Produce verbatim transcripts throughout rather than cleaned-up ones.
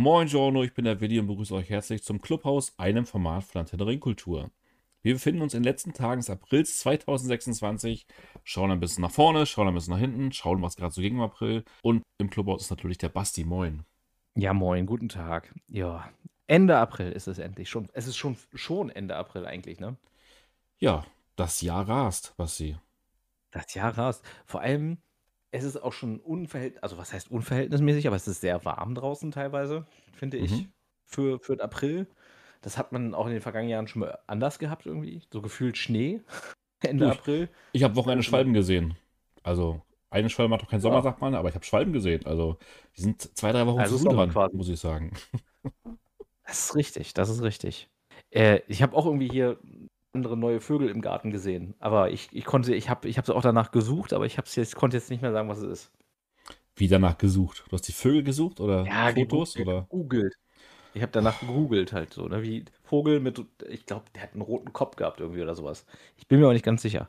Moin Giorno, ich bin der Willi und begrüße euch herzlich zum Clubhaus, einem Format von Antenne Ringkultur. Wir befinden uns in den letzten Tagen des Aprils zweitausendsechsundzwanzig, schauen ein bisschen nach vorne, schauen ein bisschen nach hinten, schauen, was gerade so ging im April. Und im Clubhaus ist natürlich der Basti. Moin. Ja, moin, guten Tag. Ja, Ende April ist es endlich schon. Es ist schon, schon Ende April eigentlich, ne? Ja, das Jahr rast, Basti. Das Jahr rast. Vor allem, es ist auch schon unverhältnismäßig, also was heißt unverhältnismäßig, aber es ist sehr warm draußen teilweise, finde ich, Mhm. für, für den April. Das hat man auch in den vergangenen Jahren schon mal anders gehabt irgendwie. So gefühlt Schnee Ende Du, ich, April. ich habe Wochenende Das ist immer, Schwalben gesehen. Also, eine Schwalbe macht doch keinen Sommer, ja, sagt man, aber ich habe Schwalben gesehen. Also, die sind zwei, drei Wochen zu also früh Sommer dran, quasi. muss ich sagen. Das ist richtig, das ist richtig. Äh, ich habe auch irgendwie hier andere neue Vögel im Garten gesehen, aber ich, ich konnte, ich habe ich habe sie auch danach gesucht, aber ich hab's jetzt, konnte jetzt nicht mehr sagen, was es ist. Wie danach gesucht. Du hast die Vögel gesucht oder Ja, gegu- Fotos oder? gegoogelt. Ich habe danach gegoogelt halt so, ne, wie Vogel mit, ich glaube, der hat einen roten Kopf gehabt irgendwie oder sowas. Ich bin mir aber nicht ganz sicher.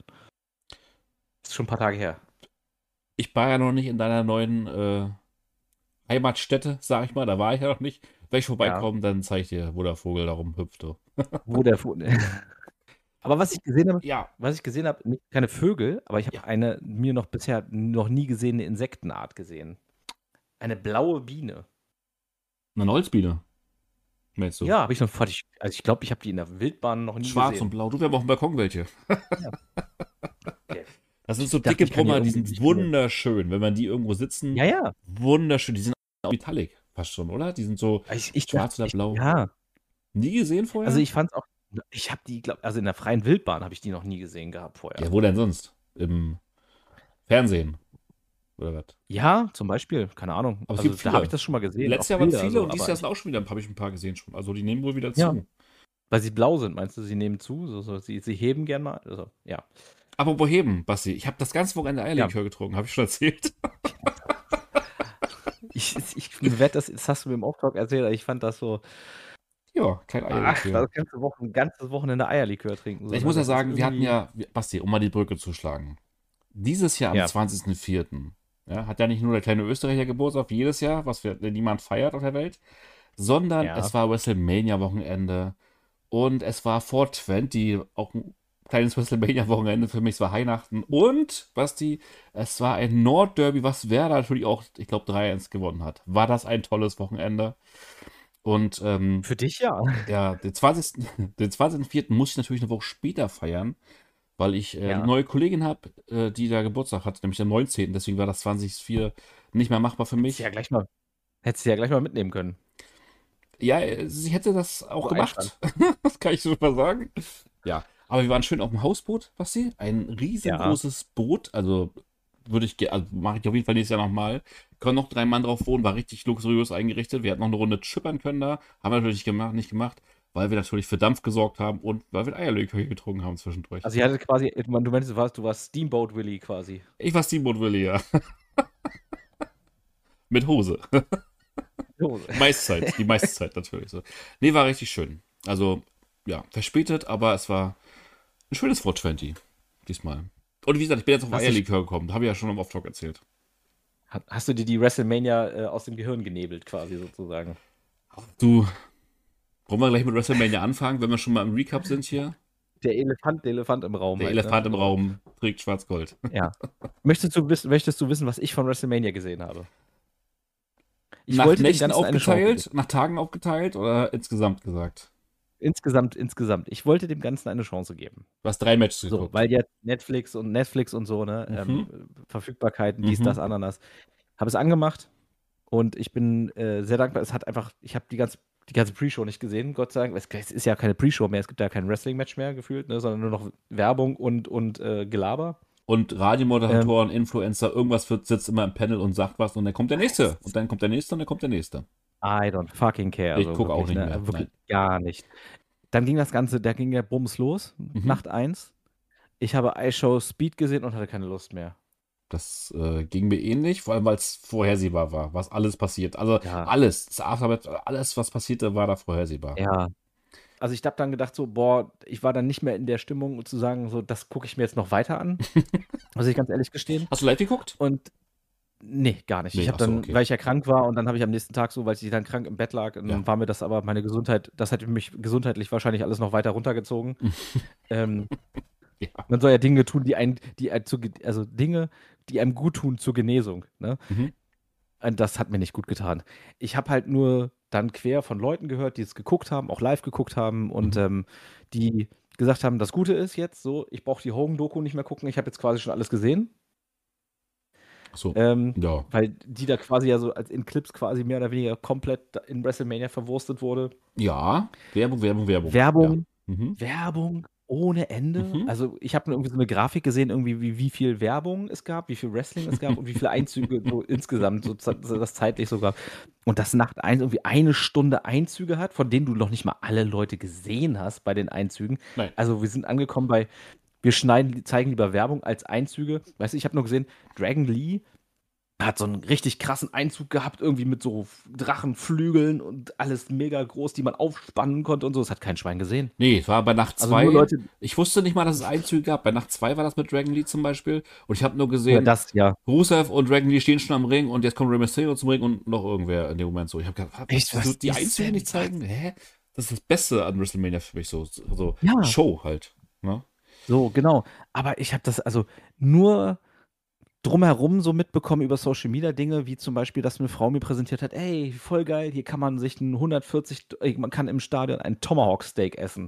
Ist schon ein paar Tage her. Ich war ja noch nicht in deiner neuen äh, Heimatstätte, sag ich mal. Da war ich ja noch nicht. Wenn ich Ja, vorbeikomme, dann zeige ich dir, wo der Vogel da rumhüpfte. wo der Vogel. Aber was ich gesehen habe, Ja, was ich gesehen habe, nicht keine Vögel, aber ich ja. habe eine mir noch bisher noch nie gesehene Insektenart gesehen. Eine blaue Biene. Eine Holzbiene, meinst du? Ja, habe ich noch fertig. Also ich glaube, ich habe die in der Wildbahn noch nie Schwarz und gesehen. blau. Du, wir haben auf dem Balkon welche. Ja. Okay. Das sind Ich, so ich dachte, dicke ich kann ja Brummer, die irgendwie. sind Ich kann ja, wunderschön. Wenn man die irgendwo sitzen, ja, ja. wunderschön. Die sind auch metallic, fast schon, oder? Die sind so Ich, ich dachte, schwarz oder ich, blau. ja. Nie gesehen Also vorher? ich fand es auch. Ich habe die, glaub, also in der freien Wildbahn habe ich die noch nie gesehen gehabt vorher. Ja, wo denn sonst? Im Fernsehen oder was? Ja, zum Beispiel, keine Ahnung. Aber es gibt Also da habe ich viele. das schon mal gesehen, Letztes auf Jahr waren es Bilder viele so, und dieses aber Jahr ich, sind auch schon wieder, habe ich ein paar gesehen schon. Also die nehmen wohl wieder ja, zu. weil sie blau sind, meinst du, sie nehmen zu? So, so, sie, sie heben gern mal. Also, ja. Apropos heben, Basti, ich habe das ganze Wochenende Ja. Eierlikör getrunken, habe ich schon erzählt. Ich, ich werde das, das hast du mir im Auftrag erzählt, aber ich fand das so, Ja, kein ach, Eierlikör. das ganze Wochen, ganzes Wochenende Eierlikör trinken, so, Ich ne? muss ja Das ist sagen, wir hatten irgendwie, ja, Basti, um mal die Brücke zu schlagen. Dieses Jahr am ja, zwanzigsten vierten Ja, hat ja nicht nur der kleine Österreicher Geburtstag wie jedes Jahr, was wir, niemand feiert auf der Welt, sondern ja. es war WrestleMania-Wochenende und es war vier zwanzig, auch ein kleines WrestleMania-Wochenende für mich, es war Weihnachten und, Basti, es war ein Nordderby, was Werder natürlich auch, ich glaube, drei eins gewonnen hat. War das ein tolles Wochenende? Und ähm, Für dich ja. ja, den zwanzigsten den zwanzigsten vierten muss ich natürlich eine Woche später feiern, weil ich äh, eine Ja. neue Kollegin habe, äh, die da Geburtstag hat, nämlich am neunzehnten Deswegen war das zwanzig vier nicht mehr machbar für Hättest du ja mich. gleich mal, hättest du ja gleich mal mitnehmen können. Ja, äh, sie hätte das auch So Einstand. gemacht. Das kann ich so mal sagen. Ja, aber wir waren schön auf dem Hausboot, Basti. Ein Ja. riesengroßes Boot. Also würde ich, ge- also mache ich auf jeden Fall nächstes Jahr nochmal. Können noch drei Mann drauf wohnen, war richtig luxuriös eingerichtet. Wir hätten noch eine Runde schippern können da. Haben wir natürlich gemacht, nicht gemacht, weil wir natürlich für Dampf gesorgt haben und weil wir Eierlikör getrunken haben zwischendurch. Also ihr hattet quasi, du meinst, du warst, du warst Steamboat Willy quasi. Ich war Steamboat Willi, ja. Mit Hose. So. Meiste Zeit, die meiste Zeit natürlich so. Nee, war richtig schön. Also, ja, verspätet, aber es war ein schönes vier zwanzig diesmal. Und wie gesagt, ich bin jetzt auf Hast, dich, Eierlikör gekommen. Habe ich ja schon im Off-Talk erzählt. hast du dir die WrestleMania äh, aus dem Gehirn genebelt quasi sozusagen? Du, wollen wir gleich mit WrestleMania anfangen, wenn wir schon mal im Recap sind hier? Der Elefant, der Elefant im Raum Der halt, ne? Elefant im So. Raum trägt Schwarz-Gold. Ja. Möchtest du wissen, möchtest du wissen, was ich von WrestleMania gesehen habe? Ich Nach wollte dem Nächten Ganzen eine Chance geben. aufgeteilt, nach Tagen aufgeteilt oder insgesamt gesagt? Insgesamt, insgesamt. Ich wollte dem Ganzen eine Chance geben. Du hast drei Matches So, geguckt. weil jetzt Netflix und Netflix und so, ne, Mhm, ähm, Verfügbarkeiten, dies, das, mhm. Ananas. Habe es angemacht und ich bin äh, sehr dankbar. Es hat einfach, ich habe die ganze, die ganze Pre-Show nicht gesehen, Gott sei Dank. Es, es ist ja keine Pre-Show mehr, es gibt ja kein Wrestling-Match mehr gefühlt, ne, sondern nur noch Werbung und, und äh, Gelaber. Und Ähm, Radiomoderatoren, Influencer, irgendwas wird, sitzt immer im Panel und sagt was und dann kommt der nächste. Und dann kommt der nächste und dann kommt der nächste. I don't fucking care, Ich also gucke auch wirklich, nicht ne, mehr. äh, Nein. wirklich gar nicht. Dann ging das Ganze, da ging der Bums los, Mhm. Nacht eins. Ich habe iShow Speed gesehen und hatte keine Lust mehr. Das äh, ging mir ähnlich, vor allem weil es vorhersehbar war, was alles passiert. Also Ja, alles, das Aftermath, alles, was passierte, war da vorhersehbar. ja. Also ich habe dann gedacht so, boah, ich war dann nicht mehr in der Stimmung zu sagen, so, das gucke ich mir jetzt noch weiter an, muss ich ganz ehrlich gestehen. Hast du live geguckt? Und Nee, gar nicht. Nee, Ich habe ach so, dann, okay. weil ich ja krank war und dann habe ich am nächsten Tag so, weil ich dann krank im Bett lag, und Ja. dann war mir das aber meine Gesundheit, das hätte mich gesundheitlich wahrscheinlich alles noch weiter runtergezogen. Ähm, Ja. Man soll ja Dinge tun, die einen, die einen zu, ge- also Dinge, die einem gut tun zur Genesung. Ne? Mhm. Und das hat mir nicht gut getan. Ich habe halt nur dann quer von Leuten gehört, die es geguckt haben, auch live geguckt haben und Mhm. ähm, die gesagt haben, das Gute ist jetzt so, ich brauche die Hogan-Doku nicht mehr gucken, ich habe jetzt quasi schon alles gesehen. Ach so. Ähm, Ja. weil die da quasi ja so als in Clips quasi mehr oder weniger komplett in WrestleMania verwurstet wurde. Ja. Werbung, Werbung, Werbung. Ja. Werbung, Mhm. Werbung ohne Ende. Mhm. Also ich habe nur irgendwie so eine Grafik gesehen, irgendwie wie, wie viel Werbung es gab, wie viel Wrestling es gab und wie viele Einzüge so insgesamt, so, ze- so das zeitlich sogar. Und dass Nacht eins irgendwie eine Stunde Einzüge hat, von denen du noch nicht mal alle Leute gesehen hast bei den Einzügen. Nein. Also wir sind angekommen bei, wir schneiden, zeigen lieber Werbung als Einzüge. Weißt du, ich habe nur gesehen, Dragon Lee hat so einen richtig krassen Einzug gehabt, irgendwie mit so Drachenflügeln und alles mega groß, die man aufspannen konnte und so. Das hat kein Schwein gesehen. Nee, es war bei Nacht Also nur zwei. Leute, Ich wusste nicht mal, dass es Einzüge gab. Bei Nacht zwei war das mit Dragon Lee zum Beispiel. Und ich habe nur oder gesehen, das, ja. Rusev und Dragon Lee stehen schon am Ring und jetzt kommt Rey Mysterio zum Ring und noch irgendwer in dem Moment so. Ich habe gedacht, was, Echt, wieso was die ist Einzüge denn nicht zeigen? Hä? Das ist das Beste an WrestleMania für mich so. So Ja, Show halt. Ne? so, genau. Aber ich habe das also nur drumherum so mitbekommen über Social Media Dinge, wie zum Beispiel, dass eine Frau mir präsentiert hat, ey, voll geil, hier kann man sich ein hundertvierzig, äh, man kann im Stadion ein Tomahawk Steak essen.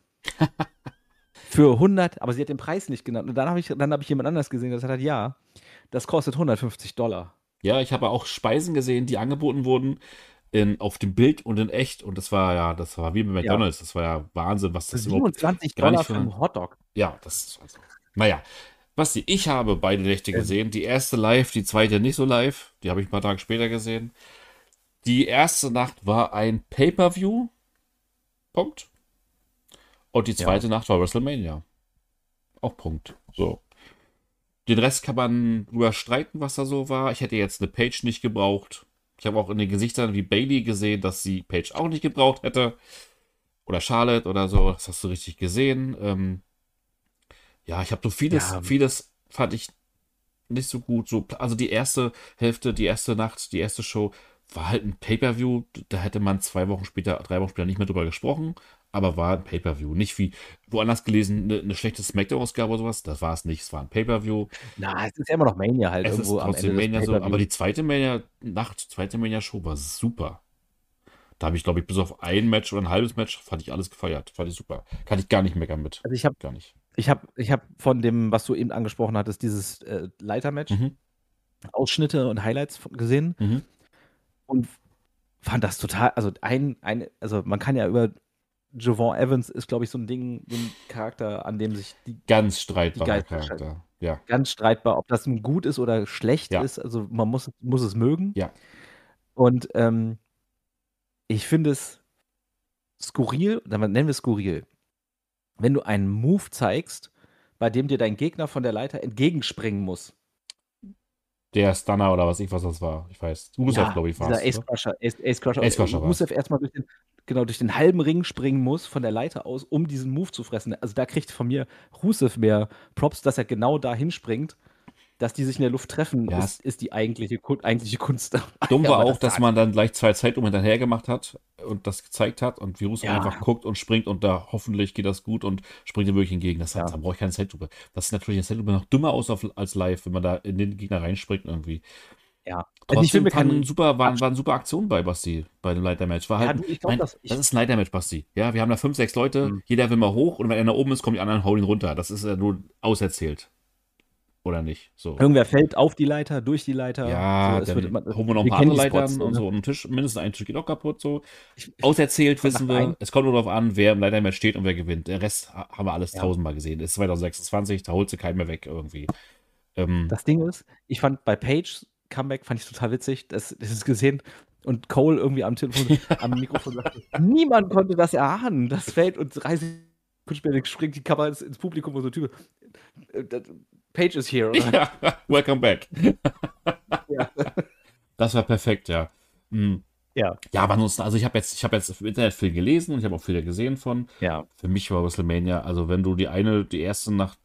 Für hundert, aber sie hat den Preis nicht genannt. Und dann habe ich, dann habe ich jemand anders gesehen, der gesagt hat, ja, das kostet hundertfünfzig Dollar. Ja, ich habe auch Speisen gesehen, die angeboten wurden in, auf dem Bild und in echt. Und das war ja, das war wie bei Ja. McDonald's. Das war ja Wahnsinn, was Für das überhaupt siebenundzwanzig gar Dollar nicht für für. einen Hotdog. Ja, das ist also. Naja. Basti, ich habe beide Nächte Ähm, gesehen. Die erste live, die zweite nicht so live. Die habe ich ein paar Tage später gesehen. Die erste Nacht war ein Pay-Per-View. Punkt. Und die ja. zweite Nacht war WrestleMania. Auch Punkt. So. Den Rest kann man drüber streiten, was da so war. Ich hätte jetzt eine Page nicht gebraucht. Ich habe auch in den Gesichtern wie Bailey gesehen, dass sie Page auch nicht gebraucht hätte. Oder Charlotte oder so. Das hast du richtig gesehen. Ähm, ja, ich habe so vieles, Ja, vieles fand ich nicht so gut. So, also die erste Hälfte, die erste Nacht, die erste Show war halt ein Pay-Per-View. Da hätte man zwei Wochen später, drei Wochen später nicht mehr drüber gesprochen. Aber war ein Pay-Per-View. Nicht wie woanders gelesen, eine, eine schlechte Smackdown-Ausgabe oder sowas. Das war es nicht. Es war ein Pay-Per-View. na, es ist ja immer noch Mania halt Es ist irgendwo am Ende trotzdem des Mania so. Aber Pay-Per-Views. die zweite Mania-Nacht, zweite Mania-Show war super. Da habe ich, glaube ich, bis auf ein Match oder ein halbes Match, fand ich alles gefeiert. Fand ich super. Kann ich gar nicht meckern mit. Also ich habe Gar nicht. ich hab, ich hab von dem, was du eben angesprochen hattest, dieses äh, Leitermatch, Mhm. Ausschnitte und Highlights von- gesehen Mhm. und fand das total, also ein, ein, also man kann ja über Javon Evans ist, glaube ich, so ein Ding, so ein Charakter, an dem sich die, Ganz die streitbarer Geister scheiden. Charakter. Ja. Ganz streitbar, ob das nun gut ist oder schlecht Ja. ist. Also man muss, muss es mögen. Ja. Und ähm, ich finde es skurril, dann nennen wir es skurril, wenn du einen Move zeigst, bei dem dir dein Gegner von der Leiter entgegenspringen muss. Der Stunner oder was ich, was das war. Ich weiß. Rusev, Ja, glaube ich, war dieser es. Ace Ne? Crusher, Ace, Ace Crusher. Ace Und Crusher war es. Rusev erstmal durch den, genau, durch den halben Ring springen muss von der Leiter aus, um diesen Move zu fressen. Also da kriegt von mir Rusev mehr Props, dass er genau da hinspringt. Dass die sich in der Luft treffen, Ja, ist, ist die eigentliche, Kun- eigentliche Kunst. dumm war Aber auch, das dass tat- man dann gleich zwei Zeitlupen hinterher gemacht hat und das gezeigt hat und wie Rusev Ja. einfach guckt und springt und da hoffentlich geht das gut und springt ihm wirklich entgegen. Das, Ja. Da brauche ich keine Zeitlupe. Das sieht natürlich in der Zeitlupe noch dümmer aus auf, als live, wenn man da in den Gegner reinspringt irgendwie. Ja. Also ich Trotzdem will mir fanden keinen super, waren, waren super Aktionen bei Basti, bei dem Leitermatch. War Ja, halt, du, ich ich glaube, mein, das. das Ich, ist ein Leitermatch, Basti. Ja, wir haben da fünf, sechs Leute, Mhm. jeder will mal hoch und wenn einer oben ist, kommen die anderen und hauen ihn runter. Das ist ja nur auserzählt. Oder nicht? So. Irgendwer fällt auf die Leiter, durch die Leiter. Ja, so, es dann wird immer, holen wir noch ein wir paar kennen andere die Spots, Leitern und ne? so. Und ein Tisch, mindestens ein Tisch geht auch kaputt. So. Ich, ich, Auserzählt fand wissen nach wir, ein- es kommt nur darauf an, wer im Leitermatch steht und wer gewinnt. Der Rest ha- haben wir alles Ja. tausendmal gesehen. Ist zwanzig sechsundzwanzig, da holt sie keinen mehr weg irgendwie. Ähm, Das Ding ist, ich fand bei Page Comeback fand ich total witzig, das, das ist gesehen und Cole irgendwie am Telefon, am Mikrofon sagte, niemand konnte das erahnen. Das fällt und drei Sekunden später springt die Kamera ins, ins Publikum, wo so ein Typ, äh, das- Page is here. Oder? ja, welcome back. Ja. Das war perfekt, ja. Hm. Ja. Ja, aber ansonsten, also ich habe jetzt, ich habe jetzt im Internet viel gelesen und ich habe auch viele gesehen von. Ja. Für mich war WrestleMania, also wenn du die eine, die erste Nacht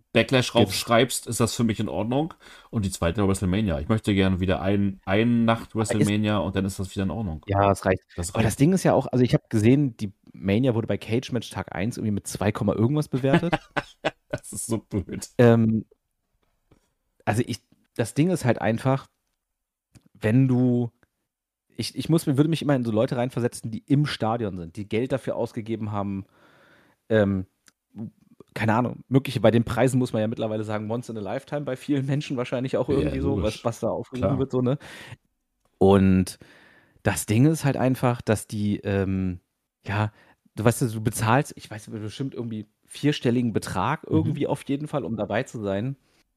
Backlash raufschreibst, ist das für mich in Ordnung. Und die zweite WrestleMania. Ich möchte gerne wieder ein, eine Nacht WrestleMania und dann ist das wieder in Ordnung. Ja, das reicht. Das Aber das reicht. Ding ist ja auch, also ich habe gesehen, die Mania wurde bei Cage Match Tag eins irgendwie mit zwei, irgendwas bewertet. Das ist so blöd. ähm, also ich, das Ding ist halt einfach, wenn du, ich, ich muss, würde mich immer in so Leute reinversetzen, die im Stadion sind, die Geld dafür ausgegeben haben, ähm, keine Ahnung, mögliche, bei den Preisen muss man ja mittlerweile sagen, once in a lifetime, bei vielen Menschen wahrscheinlich auch irgendwie Ja, so, logisch. was, was da aufgerufen Klar. wird, so, ne? Und das Ding ist halt einfach, dass die, ähm, ja, du weißt, du bezahlst, ich weiß bestimmt irgendwie vierstelligen Betrag irgendwie Mhm. auf jeden Fall, um dabei zu sein.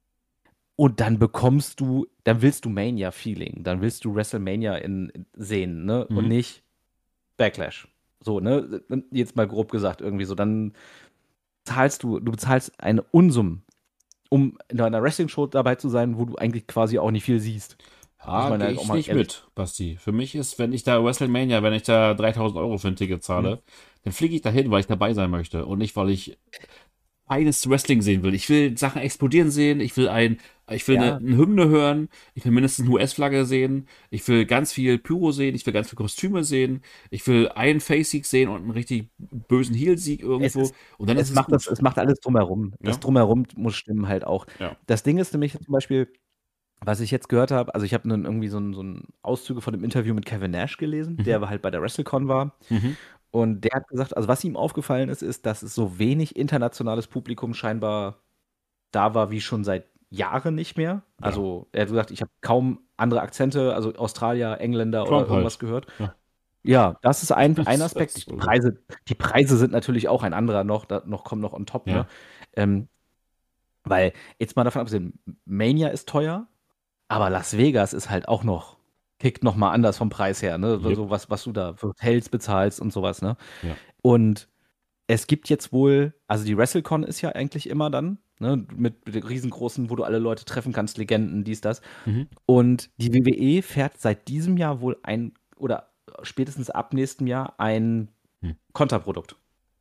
Und dann bekommst du, dann willst du Mania-Feeling, dann willst du WrestleMania in, in sehen, ne? Und Mhm. nicht Backlash. So, ne? Jetzt mal grob gesagt, irgendwie so. Dann zahlst du, du bezahlst eine Unsummen, um in einer Wrestling-Show dabei zu sein, wo du eigentlich quasi auch nicht viel siehst. Muss Ja, man gehe halt auch ich mal nicht ehrlich. mit, Basti. Für mich ist, wenn ich da WrestleMania, wenn ich da dreitausend Euro für ein Ticket zahle, Hm. dann fliege ich da hin, weil ich dabei sein möchte und nicht, weil ich feines Wrestling sehen will. Ich will Sachen explodieren sehen, ich will ein, ich will eine, Ja, eine Hymne hören, ich will mindestens eine U S-Flagge sehen, ich will ganz viel Pyro sehen, ich will ganz viele Kostüme sehen, ich will einen Face-Sieg sehen und einen richtig bösen Heel-Sieg es irgendwo ist, und dann ist es es macht das, gut. es macht alles drumherum. Das Ja, Drumherum muss stimmen halt auch. ja. Das Ding ist nämlich zum Beispiel, was ich jetzt gehört habe, also ich habe nun irgendwie so ein, so ein Auszüge von dem Interview mit Kevin Nash gelesen, Mhm. der halt bei der WrestleCon war. Mhm. Und der hat gesagt, also was ihm aufgefallen ist, ist, dass es so wenig internationales Publikum scheinbar da war wie schon seit Jahren nicht mehr. Ja. Also er hat gesagt, ich habe kaum andere Akzente, also Australier, Engländer oder Trump irgendwas halt. gehört. Ja. Ja, das ist ein, ein Das Aspekt. ist Die so gut. Preise, die Preise sind natürlich auch ein anderer noch, da noch kommen noch on top, ne? Ja. Ähm, weil, jetzt mal davon abgesehen, Mania ist teuer, aber Las Vegas ist halt auch noch, kickt noch mal anders vom Preis her, ne? Yep. So was, was du da für Hotels bezahlst und sowas, ne? Ja. Und es gibt jetzt wohl, also die WrestleCon ist ja eigentlich immer dann, ne, mit, mit den riesengroßen, wo du alle Leute treffen kannst, Legenden, dies, das. Mhm. Und die W W E fährt seit diesem Jahr wohl ein, oder spätestens ab nächstem Jahr ein Hm. Konterprodukt.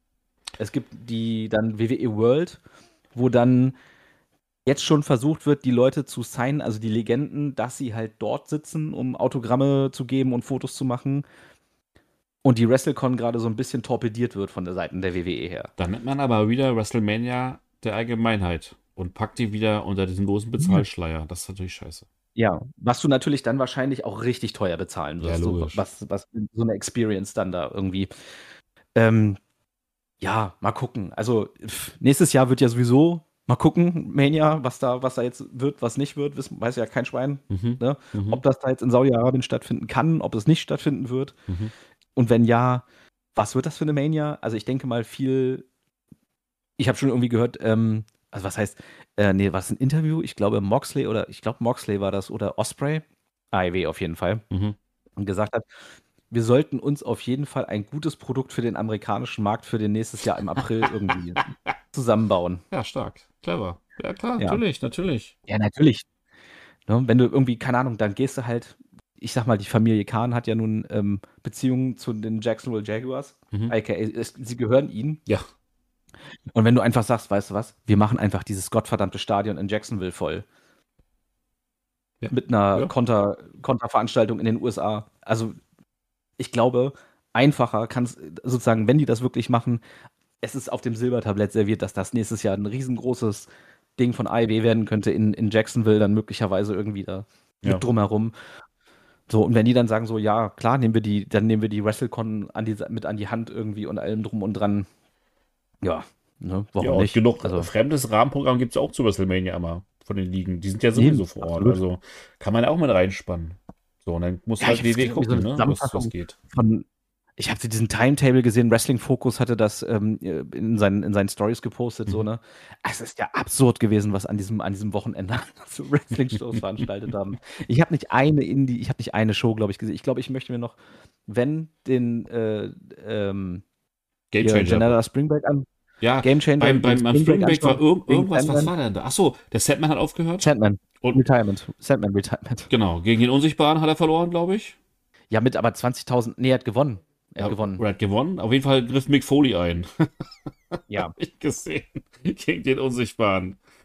Es gibt die dann W W E World, wo dann jetzt schon versucht wird, die Leute zu signen, also die Legenden, dass sie halt dort sitzen, um Autogramme zu geben und Fotos zu machen. Und die WrestleCon gerade so ein bisschen torpediert wird von der Seite der W W E her. Dann nimmt man aber wieder WrestleMania der Allgemeinheit und packt die wieder unter diesen großen Bezahlschleier. Das ist natürlich scheiße. Ja, was du natürlich dann wahrscheinlich auch richtig teuer bezahlen Ja, wirst, so logisch. was, was so eine Experience dann da irgendwie. Ähm, ja, mal gucken. Also pff, nächstes Jahr wird ja sowieso mal gucken, Mania, was da, was da jetzt wird, was nicht wird, wissen, weiß ja kein Schwein, Mhm. ne? Mhm. Ob das da jetzt in Saudi-Arabien stattfinden kann, ob es nicht stattfinden wird. Mhm. Und wenn ja, was wird das für eine Mania? Also ich denke mal viel, ich habe schon irgendwie gehört, ähm, also was heißt, äh, nee, was ein Interview? Ich glaube Moxley oder ich glaube Moxley war das oder Osprey, A E W auf jeden Fall, Mhm. und gesagt hat, wir sollten uns auf jeden Fall ein gutes Produkt für den amerikanischen Markt für den nächstes Jahr im April irgendwie zusammenbauen. Ja, stark. Clever. Ja, klar, Ja, natürlich, natürlich. ja, natürlich. Ne? Wenn du irgendwie, keine Ahnung, dann gehst du halt, ich sag mal, die Familie Kahn hat ja nun ähm, Beziehungen zu den Jacksonville Jaguars, Mhm. aka es, sie gehören ihnen. Ja. Und wenn du einfach sagst, weißt du was, wir machen einfach dieses gottverdammte Stadion in Jacksonville voll. Ja. Mit einer Ja. Konter, Konterveranstaltung in den U S A. Also, ich glaube, einfacher kann es sozusagen, wenn die das wirklich machen, es ist auf dem Silbertablett serviert, dass das nächstes Jahr ein riesengroßes Ding von A E W werden könnte in, in Jacksonville, dann möglicherweise irgendwie da Ja. mit drumherum. So, und wenn die dann sagen, so, ja, klar, nehmen wir die, dann nehmen wir die WrestleCon an die, mit an die Hand irgendwie und allem drum und dran. Ja, ne, warum Ja, und nicht? genug Also, fremdes Rahmenprogramm gibt es auch zu WrestleMania immer von den Ligen. Die sind ja sowieso eben, vor Ort. absolut. Also kann man auch mit reinspannen. So, und dann muss Ja, halt ich habe W W irgendwie so gucken, eine ne? Was, was Zusammenfassung geht. von, ich habe diesen Timetable gesehen, Wrestling Focus hatte das ähm, in, seinen, in seinen Stories gepostet, so, Mhm. ne? Es ist ja absurd gewesen, was an diesem, an diesem Wochenende so Wrestling-Shows veranstaltet haben. Ich habe nicht eine Indie, ich habe nicht eine Show, glaube ich, gesehen. Ich glaube, ich möchte mir noch, wenn den äh, ähm, Game hier Changer. Janella Springback an, Ja, Game Changer, beim, den beim, beim Spring Break Spring Break war anschauen, irg wegen irgendwas, was Sandman, war denn da? Achso, der Sandman hat aufgehört. Sandman, Und Retirement, Sandman Retirement. genau, gegen den Unsichtbaren hat er verloren, glaube ich. Ja, mit aber zwanzigtausend, nee, er hat gewonnen. Er Ja, hat gewonnen. oder hat gewonnen. Auf jeden Fall griff Mick Foley ein. Ja. Ich gesehen. Gegen den Unsichtbaren.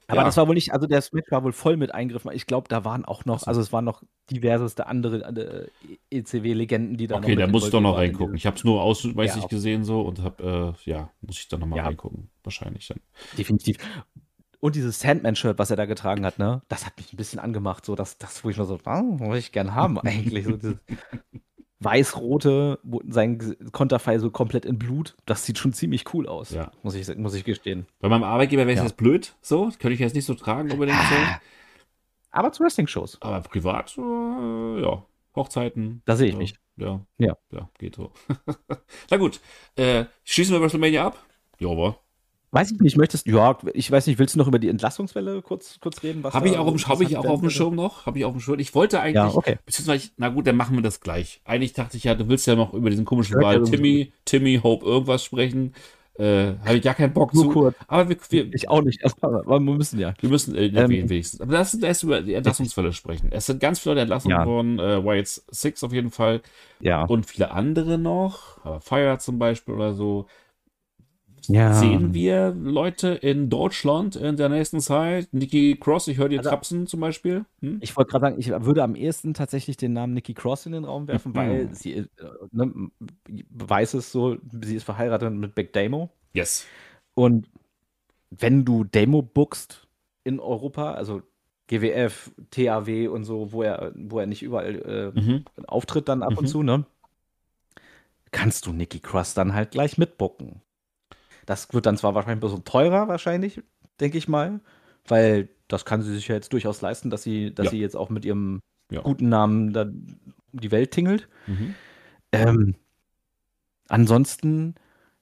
Aber das Ja, war wohl nicht, also der Match war wohl voll mit Eingriffen. Ich glaube, da waren auch noch, achso. also es waren noch diverseste andere äh, E C W-Legenden, die da noch Okay, da mit muss ich doch involviert noch waren in reingucken. dieses. Ich habe es nur Ja, ausschnittmäßig gesehen so und habe, äh, ja, muss ich dann nochmal ja, reingucken. Wahrscheinlich dann. definitiv. Und dieses Sandman-Shirt, was er da getragen hat, ne, das hat mich ein bisschen angemacht. So, das, das wo ich nur so, ah, wollte ich gern haben eigentlich. So dieses weiß-rote, wo sein G- Konterfei so komplett in Blut. Das sieht schon ziemlich cool aus, Ja. muss ich, muss ich gestehen. Bei meinem Arbeitgeber wäre es Ja. jetzt blöd, so. Könnte ich jetzt nicht so tragen unbedingt so. Ah, aber zu Wrestling-Shows, Aber privat, äh, ja. Hochzeiten, da sehe ich ja, mich. ja, Ja. ja, geht so. Na gut, äh, schließen wir WrestleMania ab? Ja, aber. Weiß ich nicht, möchtest ja, ich weiß nicht, willst du noch über die Entlassungswelle kurz, kurz reden, was Habe ich da auch, so im, hab ich interessant auch auf werden dem könnte? Schirm noch? Habe ich auf dem Schirm? Ich wollte Ja, eigentlich, okay. beziehungsweise, na gut, dann machen wir das gleich. Eigentlich dachte ich ja, du willst ja noch über diesen komischen Gehört ja Wahl irgendwie so Timmy, Timmy, Hope, irgendwas sprechen. Äh, habe ich gar keinen Bock nur zu. kurz. Aber wir, wir, Ich auch nicht, aber aber wir müssen ja. wir müssen äh, Ähm, erwähnen wenigstens. Aber lass uns erst über die richtig. Entlassungsfälle sprechen. Es sind ganz viele Leute entlassen Ja, worden. Äh, White Six auf jeden Fall. ja. Und viele andere noch. Aber Fire zum Beispiel oder so. Ja. Sehen wir Leute in Deutschland in der nächsten Zeit? Nikki Cross, ich höre dir Also, trapsen zum Beispiel. Hm? ich wollte gerade sagen, ich würde am ehesten tatsächlich den Namen Nikki Cross in den Raum werfen, weil Mhm. sie äh, ne, weiß es so, sie ist verheiratet mit Big Damo. Yes. Und wenn du Damo bookst in Europa, also G W F, T A W und so, wo er, wo er nicht überall äh, Mhm. auftritt dann ab und Mhm. zu, ne? Kannst du Nikki Cross dann halt gleich mitbooken. Das wird dann zwar wahrscheinlich ein bisschen teurer, wahrscheinlich, denke ich mal, weil das kann sie sich ja jetzt durchaus leisten, dass sie, dass Ja, sie jetzt auch mit ihrem ja. guten Namen da um die Welt tingelt. Mhm. Ähm, ansonsten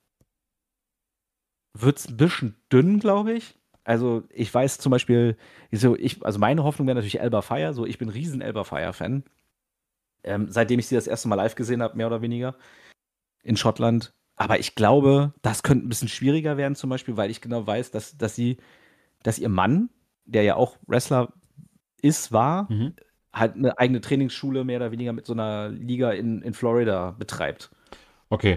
wird es ein bisschen dünn, glaube ich. Also ich weiß zum Beispiel, so ich, also meine Hoffnung wäre natürlich Elba Fire, so ich bin riesen Elba Fire-Fan. Ähm, seitdem ich sie das erste Mal live gesehen habe, mehr oder weniger, in Schottland. Aber ich glaube, das könnte ein bisschen schwieriger werden, zum Beispiel, weil ich genau weiß, dass, dass sie, dass ihr Mann, der ja auch Wrestler ist, war, Mhm. halt eine eigene Trainingsschule mehr oder weniger mit so einer Liga in, in Florida betreibt. Okay.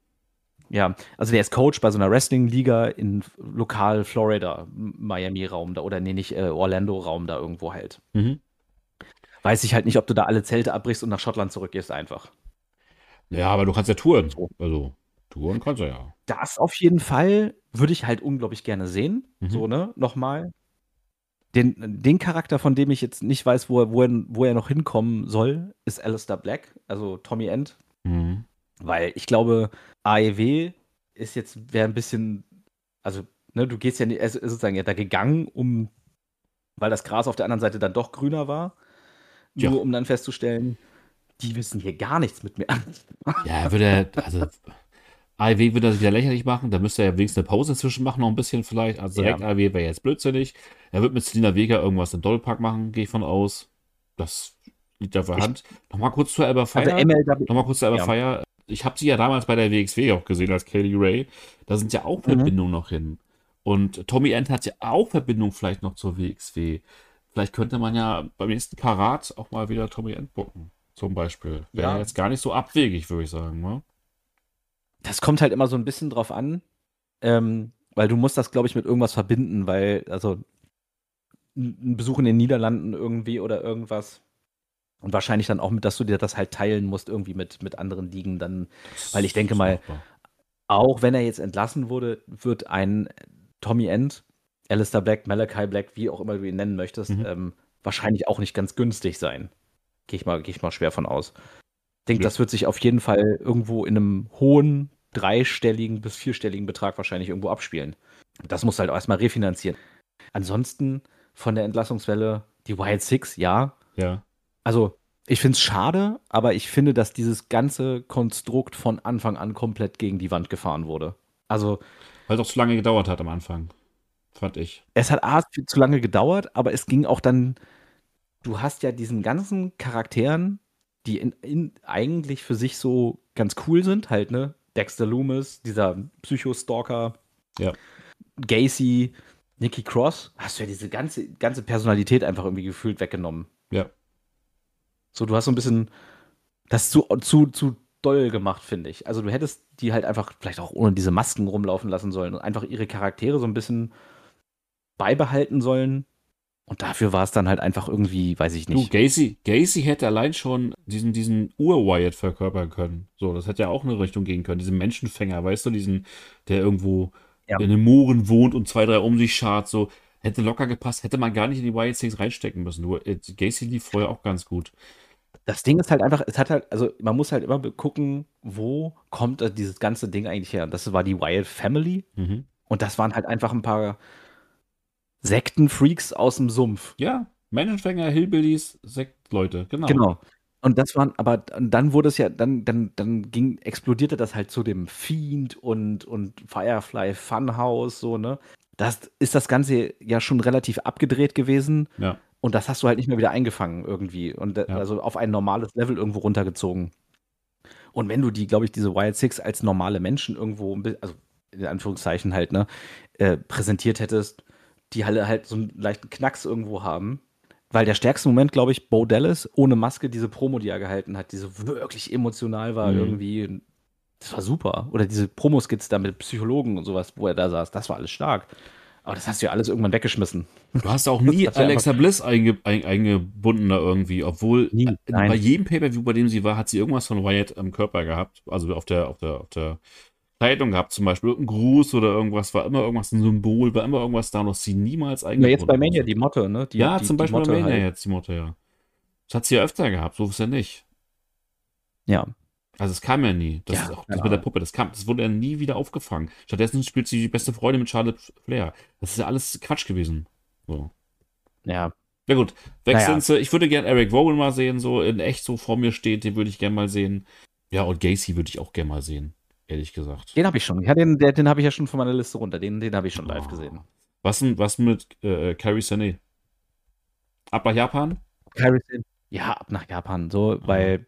Ja, also der ist Coach bei so einer Wrestling-Liga in lokal Florida, Miami-Raum da, oder nee, nicht äh, Orlando-Raum da irgendwo halt. Mhm. Weiß ich halt nicht, ob du da alle Zelte abbrichst und nach Schottland zurückgehst einfach. Ja, aber du kannst ja touren. So. Also, touren kannst du ja. Das auf jeden Fall würde ich halt unglaublich gerne sehen. Mhm. So, ne? Nochmal. Den, den Charakter, von dem ich jetzt nicht weiß, wo er, wo er, wo er noch hinkommen soll, ist Alistair Black, also Tommy End. Mhm. Weil ich glaube, A E W ist jetzt, wäre ein bisschen, also, ne, du gehst ja nicht, er ist sozusagen ja da gegangen, um, weil das Gras auf der anderen Seite dann doch grüner war, Ja. nur um dann festzustellen, die wissen hier gar nichts mit mir an. Ja, würde er, also, A E W würde er sich wieder lächerlich machen. Da müsste er ja wenigstens eine Pause inzwischen machen, noch ein bisschen vielleicht. Also Ja. direkt A E W wäre jetzt blödsinnig. Er wird mit Selina Vega irgendwas im Dollpark machen, gehe ich von aus. Das liegt auf der Ich, Hand. Nochmal kurz zur Elba also Fire. M L W, Nochmal kurz zur Elba ja. Fire. Ich habe sie ja damals bei der W X W auch gesehen als Kaylee Ray. Da sind ja auch Mhm. Verbindungen noch hin. Und Tommy End hat ja auch Verbindung vielleicht noch zur W X W. Vielleicht könnte man ja beim nächsten Karat auch mal wieder Tommy End bucken. Zum Beispiel. Wäre Ja, jetzt gar nicht so abwegig, würde ich sagen. Ne? das kommt halt immer so ein bisschen drauf an, ähm, weil du musst das, glaube ich, mit irgendwas verbinden, weil, also, ein ein Besuch in den Niederlanden irgendwie oder irgendwas. Und wahrscheinlich dann auch mit, dass du dir das halt teilen musst, irgendwie mit, mit anderen Ligen dann. Weil ich Das denke ist mal, machbar. auch wenn er jetzt entlassen wurde, wird ein Tommy End, Alistair Black, Malachi Black, wie auch immer du ihn nennen möchtest, Mhm. ähm, wahrscheinlich auch nicht ganz günstig sein. Gehe ich mal, gehe ich mal schwer von aus. Ich denke, Ja. das wird sich auf jeden Fall irgendwo in einem hohen, dreistelligen bis vierstelligen Betrag wahrscheinlich irgendwo abspielen. Das musst du halt auch erstmal refinanzieren. Ansonsten von der Entlassungswelle, die Wild Six, ja. Ja. Also, ich finde es schade, aber ich finde, dass dieses ganze Konstrukt von Anfang an komplett gegen die Wand gefahren wurde. Also, Weil es auch zu lange gedauert hat am Anfang. Fand ich. es hat A, viel zu lange gedauert, aber es ging auch dann, du hast ja diesen ganzen Charakteren, die in, in, eigentlich für sich so ganz cool sind, halt, ne? Dexter Loomis, dieser Psychostalker, Ja. Gacy, Nikki Cross, hast du ja diese ganze, ganze Personalität einfach irgendwie gefühlt weggenommen. Ja. So, du hast so ein bisschen das zu, zu, zu doll gemacht, finde ich. Also du hättest die halt einfach vielleicht auch ohne diese Masken rumlaufen lassen sollen und einfach ihre Charaktere so ein bisschen beibehalten sollen. Und dafür war es dann halt einfach irgendwie, weiß ich Du, nicht. Gacy, Gacy hätte allein schon diesen, diesen Ur-Wyatt verkörpern können. So, das hätte ja auch in eine Richtung gehen können. Diesen Menschenfänger, weißt du, diesen, der irgendwo Ja. in den Mooren wohnt und zwei, drei um sich schart, so. Hätte locker gepasst, hätte man gar nicht in die Wyatt Six reinstecken müssen. Nur, äh, Gacy lief vorher auch ganz gut. Das Ding ist halt einfach, es hat halt, also man muss halt immer gucken, wo kommt äh, dieses ganze Ding eigentlich her. Und das war die Wyatt Family. Mhm. Und das waren halt einfach ein paar Sektenfreaks aus dem Sumpf. Ja, Menschenfänger, Hillbillies, Sektleute, genau. Genau. Und das waren, aber dann wurde es ja, dann, dann, dann ging, explodierte das halt zu dem Fiend und, und Firefly Funhouse, so, ne? Das ist das Ganze ja schon relativ abgedreht gewesen. Ja. Und das hast du halt nicht mehr wieder eingefangen irgendwie. Und Ja. also auf ein normales Level irgendwo runtergezogen. Und wenn du die, glaube ich, diese Wild Six als normale Menschen irgendwo, also in Anführungszeichen halt, ne, äh, präsentiert hättest, die halt, halt so einen leichten Knacks irgendwo haben. Weil der stärkste Moment, glaube ich, Bo Dallas ohne Maske, diese Promo, die er gehalten hat, die so wirklich emotional war, Mhm. irgendwie, das war super. Oder diese Promoskits da mit Psychologen und sowas, wo er da saß, das war alles stark. Aber das hast du ja alles irgendwann weggeschmissen. Du hast auch nie Das war Alexa Bliss einge ein eingebunden da irgendwie, obwohl Nie, äh, nein. bei jedem Pay-Per-View, bei dem sie war, hat sie irgendwas von Wyatt am Körper gehabt. Also auf der, auf der, auf der Kleidung gehabt, zum Beispiel irgendein Gruß oder irgendwas, war immer irgendwas ein Symbol, war immer irgendwas da, was sie niemals Ja, eingebunden jetzt bei Mania hat. die Motto, ne? Die, Ja, die, zum die Beispiel bei Motto Mania halt. jetzt die Motto, ja. Das hat sie ja öfter gehabt, so ist ja nicht. Ja. Also es kam ja nie. Das Ja, ist auch das keine mit der Ahnung. Puppe, das kam, das wurde ja nie wieder aufgefangen. Stattdessen spielt sie die beste Freundin mit Charlotte Flair. Das ist ja alles Quatsch gewesen. So. Ja. Ja gut, wechseln Naja. zu, ich würde gerne Eric Rowan mal sehen, so in echt so vor mir steht, den würde ich gerne mal sehen. Ja, und Gacy würde ich auch gerne mal sehen, ehrlich gesagt. Den habe ich schon. Ja, den den, den habe ich ja schon von meiner Liste runter. Den, den habe ich schon live Oh. gesehen. Was, denn- was mit äh, Kairi Sane? Ab nach Japan? Kairi Sane. Ja, ab nach Japan. So, weil,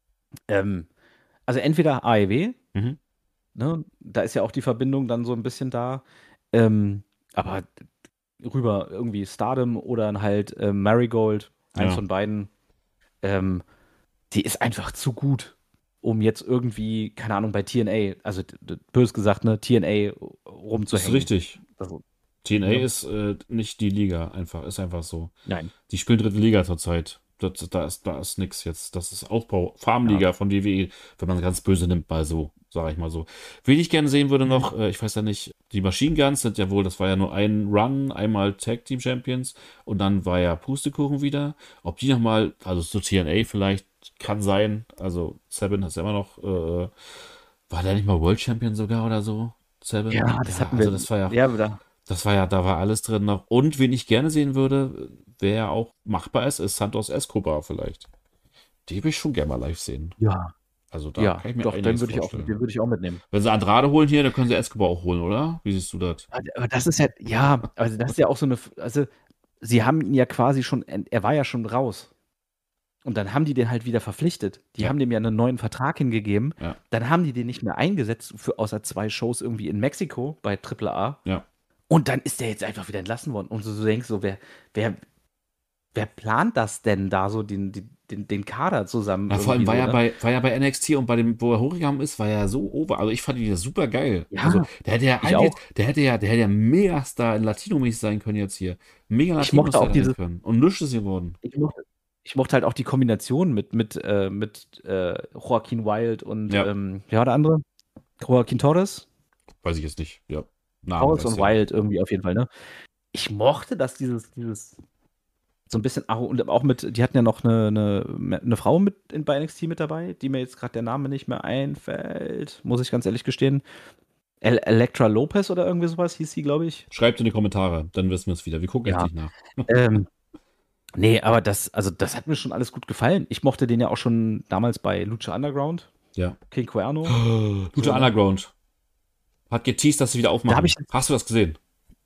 ähm, also entweder A E W, Mhm. ne, da ist ja auch die Verbindung dann so ein bisschen da. Ähm, aber rüber irgendwie Stardom oder dann halt äh, Marigold, eins Ja. von beiden. Ähm, die ist einfach zu gut, um jetzt irgendwie, keine Ahnung, bei T N A, also d- d- bös gesagt, ne, T N A Das rumzuhängen. ist richtig. Also, T N A Ja. ist äh, nicht die Liga, einfach, ist einfach so. nein. Die spielen dritte Liga zurzeit. Das, da ist, da ist nix jetzt. Das ist Aufbau, Farmliga von W W E, wenn man ganz böse nimmt, mal so, sage ich mal so. Wen ich gerne sehen würde noch, äh, ich weiß ja nicht, die Machine Guns sind ja wohl, das war ja nur ein Run, einmal Tag Team Champions und dann war ja Pustekuchen wieder. Ob die nochmal, also zu T N A vielleicht, kann sein. Also Seven ist ja immer noch, äh, war der nicht mal World Champion sogar oder so? Seven? Ja, das hatten also wir. das war ja, Ja, da, das war ja, da war alles drin noch. Und wen ich gerne sehen würde, wer ja auch machbar ist, ist Santos Escobar vielleicht. Die würde ich schon gerne mal live sehen. ja, Also da ja, kann ich mir doch, den einiges würde ich auch, vorstellen. den würde ich auch mitnehmen. Wenn sie Andrade holen hier, dann können sie Escobar auch holen, oder? Wie siehst du das? Aber aber das ist ja, ja, also das ist ja auch so eine, also sie haben ihn ja quasi schon, er war ja schon raus. Und dann haben die den halt wieder verpflichtet. Die Ja. haben dem ja einen neuen Vertrag hingegeben. Ja. Dann haben die den nicht mehr eingesetzt, für außer zwei Shows irgendwie in Mexiko bei Triple A. Ja. Und dann ist der jetzt einfach wieder entlassen worden. Und du so denkst so, wer, wer, wer plant das denn da so, den, den, den, den Kader zusammen? Na, vor allem irgendwie war, so, ja ne? bei, war ja bei N X T und bei dem, wo er hochgegangen ist, war er ja so over. Also ich fand ihn ja super geil. Ja, also der hätte ja ich eigentlich, auch. der hätte ja, der hätte ja Megastar in Latino-mäßig sein können jetzt hier. Mega Ich mochte Latino-Star auch sein dieses, können. Und nichts ist geworden. ich mochte, ich mochte halt auch die Kombination mit, mit, äh, mit äh, Joaquin Wild und, Ja. ähm, wer war der andere? Joaquin Torres? Weiß ich jetzt nicht. Ja. Namen Torres weiß und ich ja. Wild irgendwie auf jeden Fall, ne? Ich mochte, dass dieses, dieses so ein bisschen, ach, und auch mit, die hatten ja noch eine, eine, eine Frau mit in, bei N X T mit dabei, die mir jetzt gerade der Name nicht mehr einfällt, muss ich ganz ehrlich gestehen. El Elektra Lopez oder irgendwie sowas hieß sie, glaube ich. Schreibt in die Kommentare, dann wissen wir es wieder. Wir gucken Ja. jetzt nicht nach. ähm, nee, aber das, also das hat mir schon alles gut gefallen. Ich mochte den ja auch schon damals bei Lucha Underground, Ja. King Cuerno. Lucha So, ne? Underground. Hat geteased, dass sie wieder aufmachen. Da hab ich- Hast du das gesehen?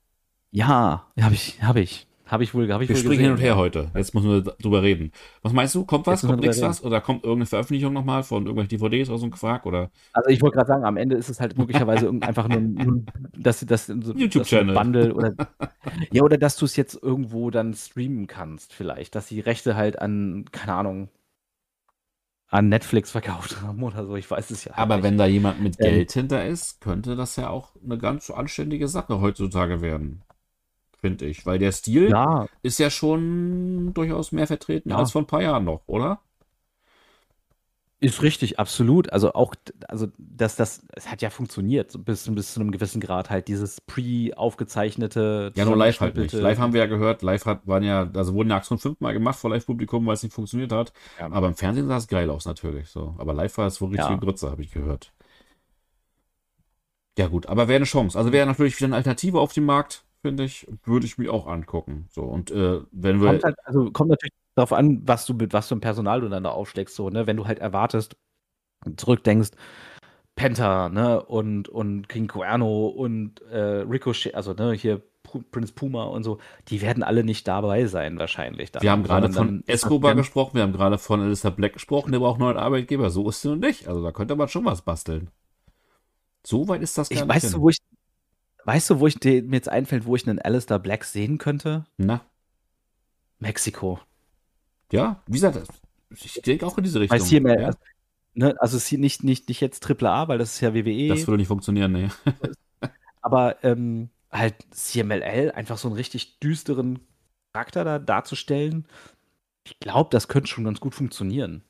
Ja, habe ich, habe ich. Habe ich wohl, habe ich Wir wohl springen gesehen. hin und her heute. Jetzt müssen wir drüber reden. Was meinst du? Kommt was? Jetzt müssen wir Kommt nichts drüber was? Oder kommt irgendeine Veröffentlichung nochmal von irgendwelchen D V Ds oder so ein Quark? Oder? Also ich wollte gerade sagen, am Ende ist es halt möglicherweise irgend- einfach nur, ein- dass sie das so YouTube-Channel. das so ein Bundle oder ja, oder dass du es jetzt irgendwo dann streamen kannst, vielleicht, dass die Rechte halt an, keine Ahnung, an Netflix verkauft haben oder so, ich weiß es ja. halt Aber nicht. wenn da jemand mit Ähm. Geld hinter ist, könnte das ja auch eine ganz anständige Sache heutzutage werden. finde ich. Weil der Stil Ja, ist ja schon durchaus mehr vertreten als ja. vor ein paar Jahren noch, oder? Ist richtig, absolut. Also auch, also dass das, es hat ja funktioniert, so bis, bis zu einem gewissen Grad halt dieses pre-aufgezeichnete, Ja, nur live halt nicht. zusammengeschnippelte. Live haben wir ja gehört, live hat, waren ja, also wurden ja Aktionen fünfmal gemacht vor Live-Publikum, weil es nicht funktioniert hat. Ja, Aber im Fernsehen sah es geil aus, natürlich. So. Aber live war es wohl richtige ja. Grütze, habe ich gehört. Ja, gut, aber wäre eine Chance. Also wäre natürlich wieder eine Alternative auf dem Markt, finde ich. Würde ich mir auch angucken. So, und äh, wenn Kommt wir. halt, also kommt natürlich darauf an, was du mit was für einem Personal du dann da aufschlägst, so, ne? Wenn du halt erwartest, zurückdenkst, Penta, ne, und, und King Cuerno und äh, Ricochet, also ne, hier Pu- Prince Puma und so, die werden alle nicht dabei sein, wahrscheinlich Wir haben dann, gerade sondern von dann ist das Escobar ganz, gesprochen, wir haben gerade von Alistair Black gesprochen, der braucht einen neuen Arbeitgeber. So ist es nun nicht. Also da könnte man schon was basteln. So weit ist das gar ich nicht weißt du, hin. wo ich, weißt du, wo ich dir, mir jetzt einfällt, wo ich einen Alistair Black sehen könnte? Na, Mexiko. ja, wie gesagt, ich denke auch in diese Bei Richtung. C M L, Ja, also, ne, also es ist hier nicht, nicht, nicht jetzt Triple A, weil das ist ja das W W E, würde nicht funktionieren, nee. aber ähm, halt C M L L, einfach so einen richtig düsteren Charakter da darzustellen, ich glaube, das könnte schon ganz gut funktionieren.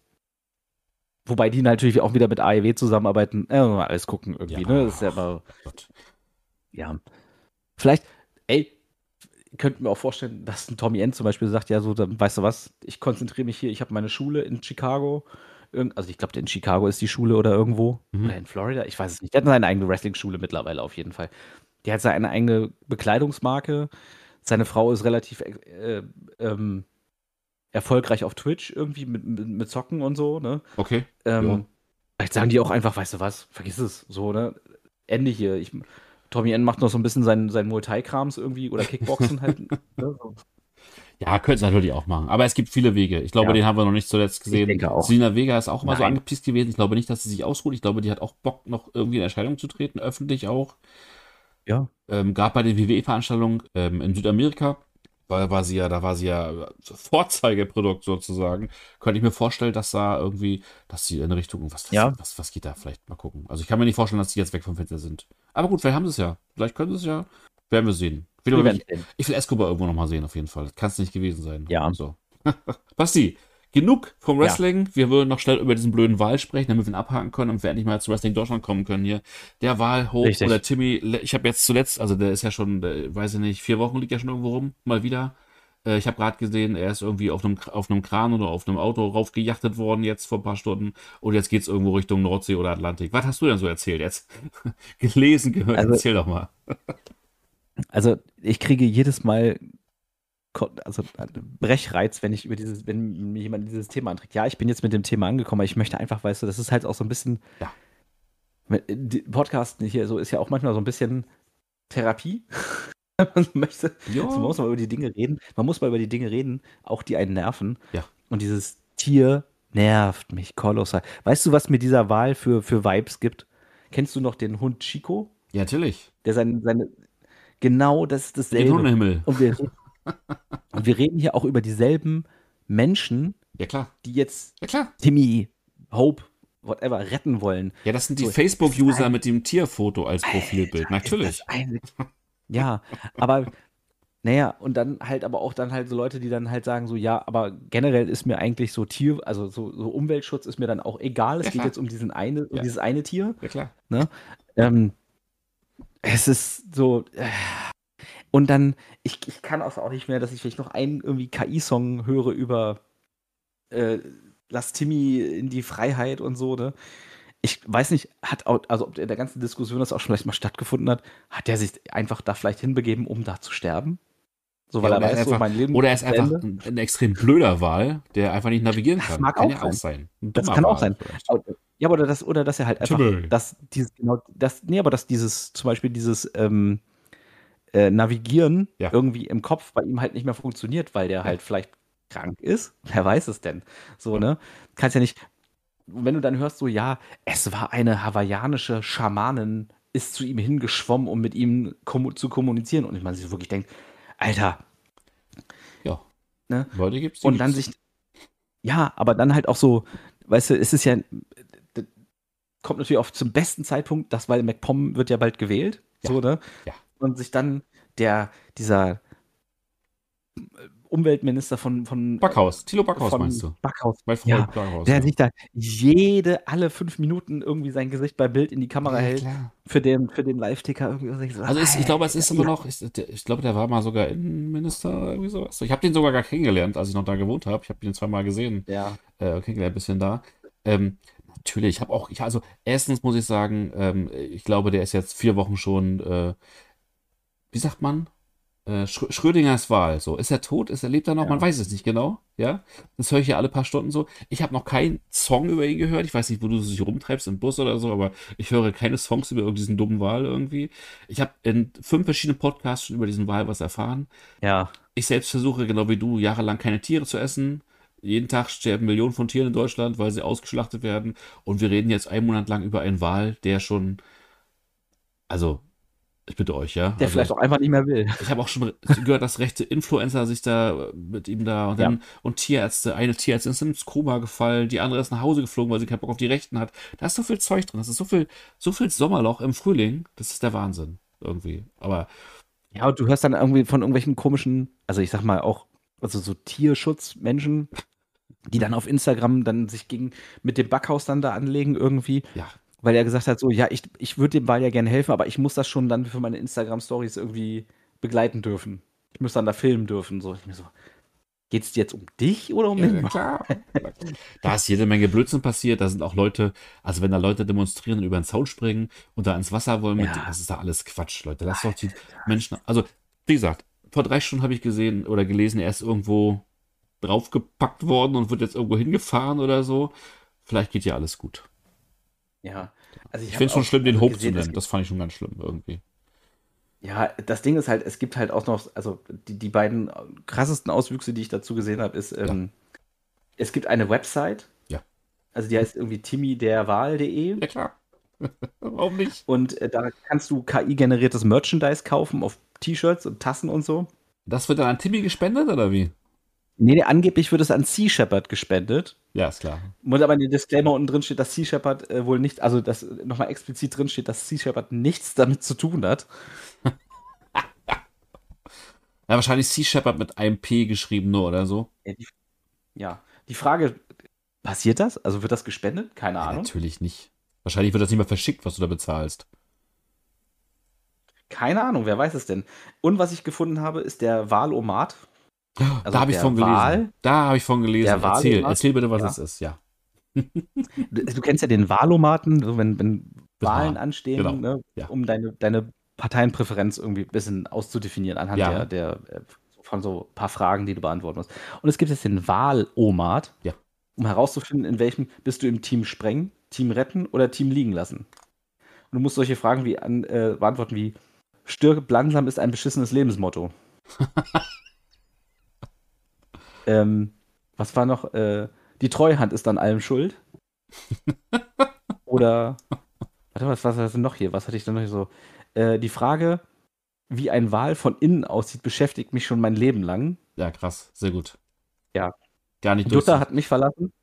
Wobei die natürlich auch wieder mit A E W zusammenarbeiten, äh, mal alles gucken Ja, irgendwie, ne? Das ist ja immer, Gott. ja. Vielleicht, ey, könnten wir auch vorstellen, dass ein Tommy End zum Beispiel sagt, ja, so, dann weißt du was, ich konzentriere mich hier, ich habe meine Schule in Chicago. Irgend, also ich glaube, in Chicago ist die Schule oder irgendwo. Mhm. Oder in Florida, ich weiß es nicht. Der hat seine eigene Wrestling-Schule mittlerweile auf jeden Fall. Der hat seine eigene Bekleidungsmarke. Seine Frau ist relativ äh, ähm, erfolgreich auf Twitch irgendwie mit, mit, mit Zocken und so, ne? Okay. Ja. Ähm, Vielleicht sagen die auch einfach, weißt du was, vergiss es, so, ne? Ende hier. Ich, Tommy N macht noch so ein bisschen seinen, seinen Muay Thai-Krams irgendwie oder Kickboxen halt. Ne? So. Ja, könnte es natürlich auch machen. Aber es gibt viele Wege. Ich glaube, Ja, den haben wir noch nicht zuletzt ich gesehen. denke auch. Selina Vega ist auch mal so Nein. angepisst gewesen. Ich glaube nicht, dass sie sich ausruht. Ich glaube, die hat auch Bock, noch irgendwie in Erscheinung zu treten, öffentlich auch. Ja. Ähm, gerade bei den W W E-Veranstaltungen ähm, in Südamerika, weil war sie ja, da war sie ja Vorzeigeprodukt sozusagen. Könnte ich mir vorstellen, dass da irgendwie, dass sie in eine Richtung, was, Ja. was, was geht da vielleicht mal gucken. Also ich kann mir nicht vorstellen, dass sie jetzt weg vom Fenster sind. Aber gut, vielleicht haben sie es ja. Vielleicht können sie es ja. Werden wir sehen. Ich will, Wir aber werden wirklich- sehen. ich will Escobar irgendwo nochmal sehen, auf jeden Fall. Kann es nicht gewesen sein. Ja. So. Basti, genug vom Ja. Wrestling. Wir wollen noch schnell über diesen blöden Wahl sprechen, damit wir ihn abhaken können und wir endlich mal zu Wrestling Deutschland kommen können hier. Der Wahlhoch Richtig. oder Timmy, ich habe jetzt zuletzt, also der ist ja schon, der, weiß ich nicht, vier Wochen liegt ja schon irgendwo rum, mal wieder. Äh, Ich habe gerade gesehen, er ist irgendwie auf einem, auf einem Kran oder auf einem Auto raufgejachtet worden jetzt vor ein paar Stunden und jetzt geht's irgendwo Richtung Nordsee oder Atlantik. Was hast du denn so erzählt jetzt? Gelesen, gehört, Also- erzähl doch mal. Also ich kriege jedes Mal Ko- also äh, Brechreiz, wenn ich über dieses, wenn mir jemand dieses Thema anträgt. Ja, ich bin jetzt mit dem Thema angekommen, aber ich möchte einfach, weißt du, das ist halt auch so ein bisschen, Ja. mit- die Podcasten hier so ist ja auch manchmal so ein bisschen Therapie. Man möchte, Ja. also man muss mal über die Dinge reden. Man muss mal über die Dinge reden, auch die einen nerven. Ja. Und dieses Tier nervt mich kolossal. Weißt du, was mir dieser Wahl für, für Vibes gibt? Kennst du noch den Hund Chico? Ja, natürlich. Der seine, seine, genau das ist Den dasselbe. Hundehimmel. Und wir, und wir reden hier auch über dieselben Menschen, Ja, klar. die jetzt Ja, klar. Timmy, Hope, whatever, retten wollen. Ja, das sind die So, Facebook-User ein- mit dem Tierfoto als Profilbild. Alter, Natürlich. ist das eine, ja, aber naja, und dann halt aber auch dann halt so Leute, die dann halt sagen, so, ja, aber generell ist mir eigentlich so Tier, also so, so Umweltschutz ist mir dann auch egal. Es Ja, geht klar. jetzt um diesen eine, um Ja. dieses eine Tier. Ja, klar. Ähm, es ist so. Äh, und dann, ich, ich kann auch nicht mehr, dass ich vielleicht noch einen irgendwie K I-Song höre über äh, Lass Timmy in die Freiheit und so, ne? Ich weiß nicht, hat auch, also ob in der ganzen Diskussion das auch schon vielleicht mal stattgefunden hat, hat der sich einfach da vielleicht hinbegeben, um da zu sterben? So, weil Ja, er oder er weiß, ist so einfach- mein Leben Oder er ist zu einfach Ende. ein, ein extrem blöder Wal, der einfach nicht navigieren Das kann. mag kann auch ja sein. auch sein. Ein Das dummer kann auch Wal sein. vielleicht. Aber- Ja, aber oder das, oder dass er halt einfach, Timmy. dass dieses, genau, das, nee, aber dass dieses, zum Beispiel dieses ähm, äh, Navigieren Ja. irgendwie im Kopf bei ihm halt nicht mehr funktioniert, weil der halt vielleicht krank ist. Wer weiß es denn? So, ne? Kannst ja nicht, wenn du dann hörst, so, ja, es war eine hawaiianische Schamanin, ist zu ihm hingeschwommen, um mit ihm kommu zu kommunizieren. Und man sich wirklich denkt, Alter, Ja. Ne? Leute gibt's, die und dann gibt's. sich, ja, aber dann halt auch so, weißt du, es ist ja, das kommt natürlich auch zum besten Zeitpunkt, das, weil McPom wird ja bald gewählt, Ja. so, ne? Ja. Und sich dann der, dieser Umweltminister von, von, Backhaus, Thilo Backhaus von meinst du? Backhaus. Mein Ja, Freund Backhaus, der ja. sich da jede, alle fünf Minuten irgendwie sein Gesicht bei Bild in die Kamera Ja, hält klar. für den, für den Live-Ticker irgendwie. Und ich so, Also ist, ich glaube, es Alter, ist immer ja, noch, ich, ich glaube, der war mal sogar Innenminister oder irgendwie sowas. Ich habe den sogar gar kennengelernt, als ich noch da gewohnt habe. Ich habe ihn zweimal gesehen, ja, äh, kennengelernt, ein bisschen da. Ähm, natürlich, ich habe auch, ich, also erstens muss ich sagen, ähm, ich glaube, der ist jetzt vier Wochen schon, äh, wie sagt man? Äh, Schrö Schrödingers Wahl. So, ist er tot? Ist er lebt er noch? Man ja. weiß es nicht genau. Ja, das höre ich ja alle paar Stunden so. Ich habe noch keinen Song über ihn gehört. Ich weiß nicht, wo du dich rumtreibst im Bus oder so, aber ich höre keine Songs über diesen dummen Wahl irgendwie. Ich habe in fünf verschiedenen Podcasts schon über diesen Wahl was erfahren. Ja, Ich selbst versuche, genau wie du, jahrelang keine Tiere zu essen. Jeden Tag sterben Millionen von Tieren in Deutschland, weil sie ausgeschlachtet werden. Und wir reden jetzt einen Monat lang über einen Wal, der schon, also, ich bitte euch, ja. der Also, vielleicht auch einfach nicht mehr will. ich habe auch schon gehört, dass rechte Influencer sich da mit ihm da und Ja. dann und Tierärzte, eine Tierärztin ist ins Koma gefallen, die andere ist nach Hause geflogen, weil sie keinen Bock auf die Rechten hat. Da ist so viel Zeug drin, das ist so viel, so viel Sommerloch im Frühling, das ist der Wahnsinn irgendwie. Aber Ja, und du hörst dann irgendwie von irgendwelchen komischen, also ich sag mal auch, also so Tierschutzmenschen, die dann auf Instagram dann sich gegen mit dem Backhaus dann da anlegen irgendwie, ja, weil er gesagt hat, so, ja, ich, ich würde dem Wal ja gerne helfen, aber ich muss das schon dann für meine Instagram-Stories irgendwie begleiten dürfen. Ich muss dann da filmen dürfen. So, ich mir so, geht's dir jetzt um dich oder um ja, den ja, Wal? klar. Da ist jede Menge Blödsinn passiert, da sind auch Leute, also wenn da Leute demonstrieren und über den Zaun springen und da ins Wasser wollen, mit, Ja, das ist da alles Quatsch, Leute. Lasst doch die Menschen, also wie gesagt, vor drei Stunden habe ich gesehen oder gelesen, er ist irgendwo draufgepackt worden und wird jetzt irgendwo hingefahren oder so. Vielleicht geht ja alles gut. ja. Also Ich ich finde habe es schon auch schlimm, den also Hope zu gesehen, es nennen. gibt, Das fand ich schon ganz schlimm irgendwie. ja, das Ding ist halt, es gibt halt auch noch, also die, die beiden krassesten Auswüchse, die ich dazu gesehen habe, ist, Ja, ähm, es gibt eine Website, ja. also die heißt irgendwie timmy-der-wahl punkt de Ja, klar. Warum nicht? und äh, da kannst du K I-generiertes Merchandise kaufen auf T-Shirts und Tassen und so. Das wird dann an Timmy gespendet oder wie? Nee, nee, angeblich wird es an Sea Shepherd gespendet. Ja, ist klar. Muss aber in den Disclaimer unten drin steht, dass Sea Shepherd äh, wohl nicht, also dass nochmal explizit drin steht, dass Sea Shepherd nichts damit zu tun hat. Ja, wahrscheinlich Sea Shepherd mit einem P geschrieben nur oder so. Ja, die, ja. Die Frage, passiert das? Also wird das gespendet? Keine Ja, Ahnung. natürlich nicht. Wahrscheinlich wird das nicht mehr verschickt, was du da bezahlst. Keine Ahnung, wer weiß es denn? Und was ich gefunden habe, ist der Wahlomat. Da Also habe ich von der gelesen. Wal, Da habe ich von gelesen. der Erzähl, Wahlomat. erzähl bitte, was Ja. es ist. Ja. Du, du kennst ja den Wahlomaten, so wenn, wenn Mit Wahlen H. anstehen, Genau. ne, Ja. um deine, deine Parteienpräferenz irgendwie ein bisschen auszudefinieren anhand der, Ja. der äh, von so ein paar Fragen, die du beantworten musst. Und es gibt jetzt den Wahlomat, Ja. um herauszufinden, in welchem bist du im Team Sprengen, Team Retten oder Team Liegen lassen. Und du musst solche Fragen wie an, äh, beantworten wie Stirb langsam ist ein beschissenes Lebensmotto. ähm, was war noch? Äh, die Treuhand ist an allem schuld. Oder, warte, was war das denn noch hier? Was hatte ich denn noch hier so? Äh, die Frage, wie ein Wal von innen aussieht, beschäftigt mich schon mein Leben lang. Ja, krass. Sehr gut. Ja. Gar nicht Jutta lustig. hat mich verlassen.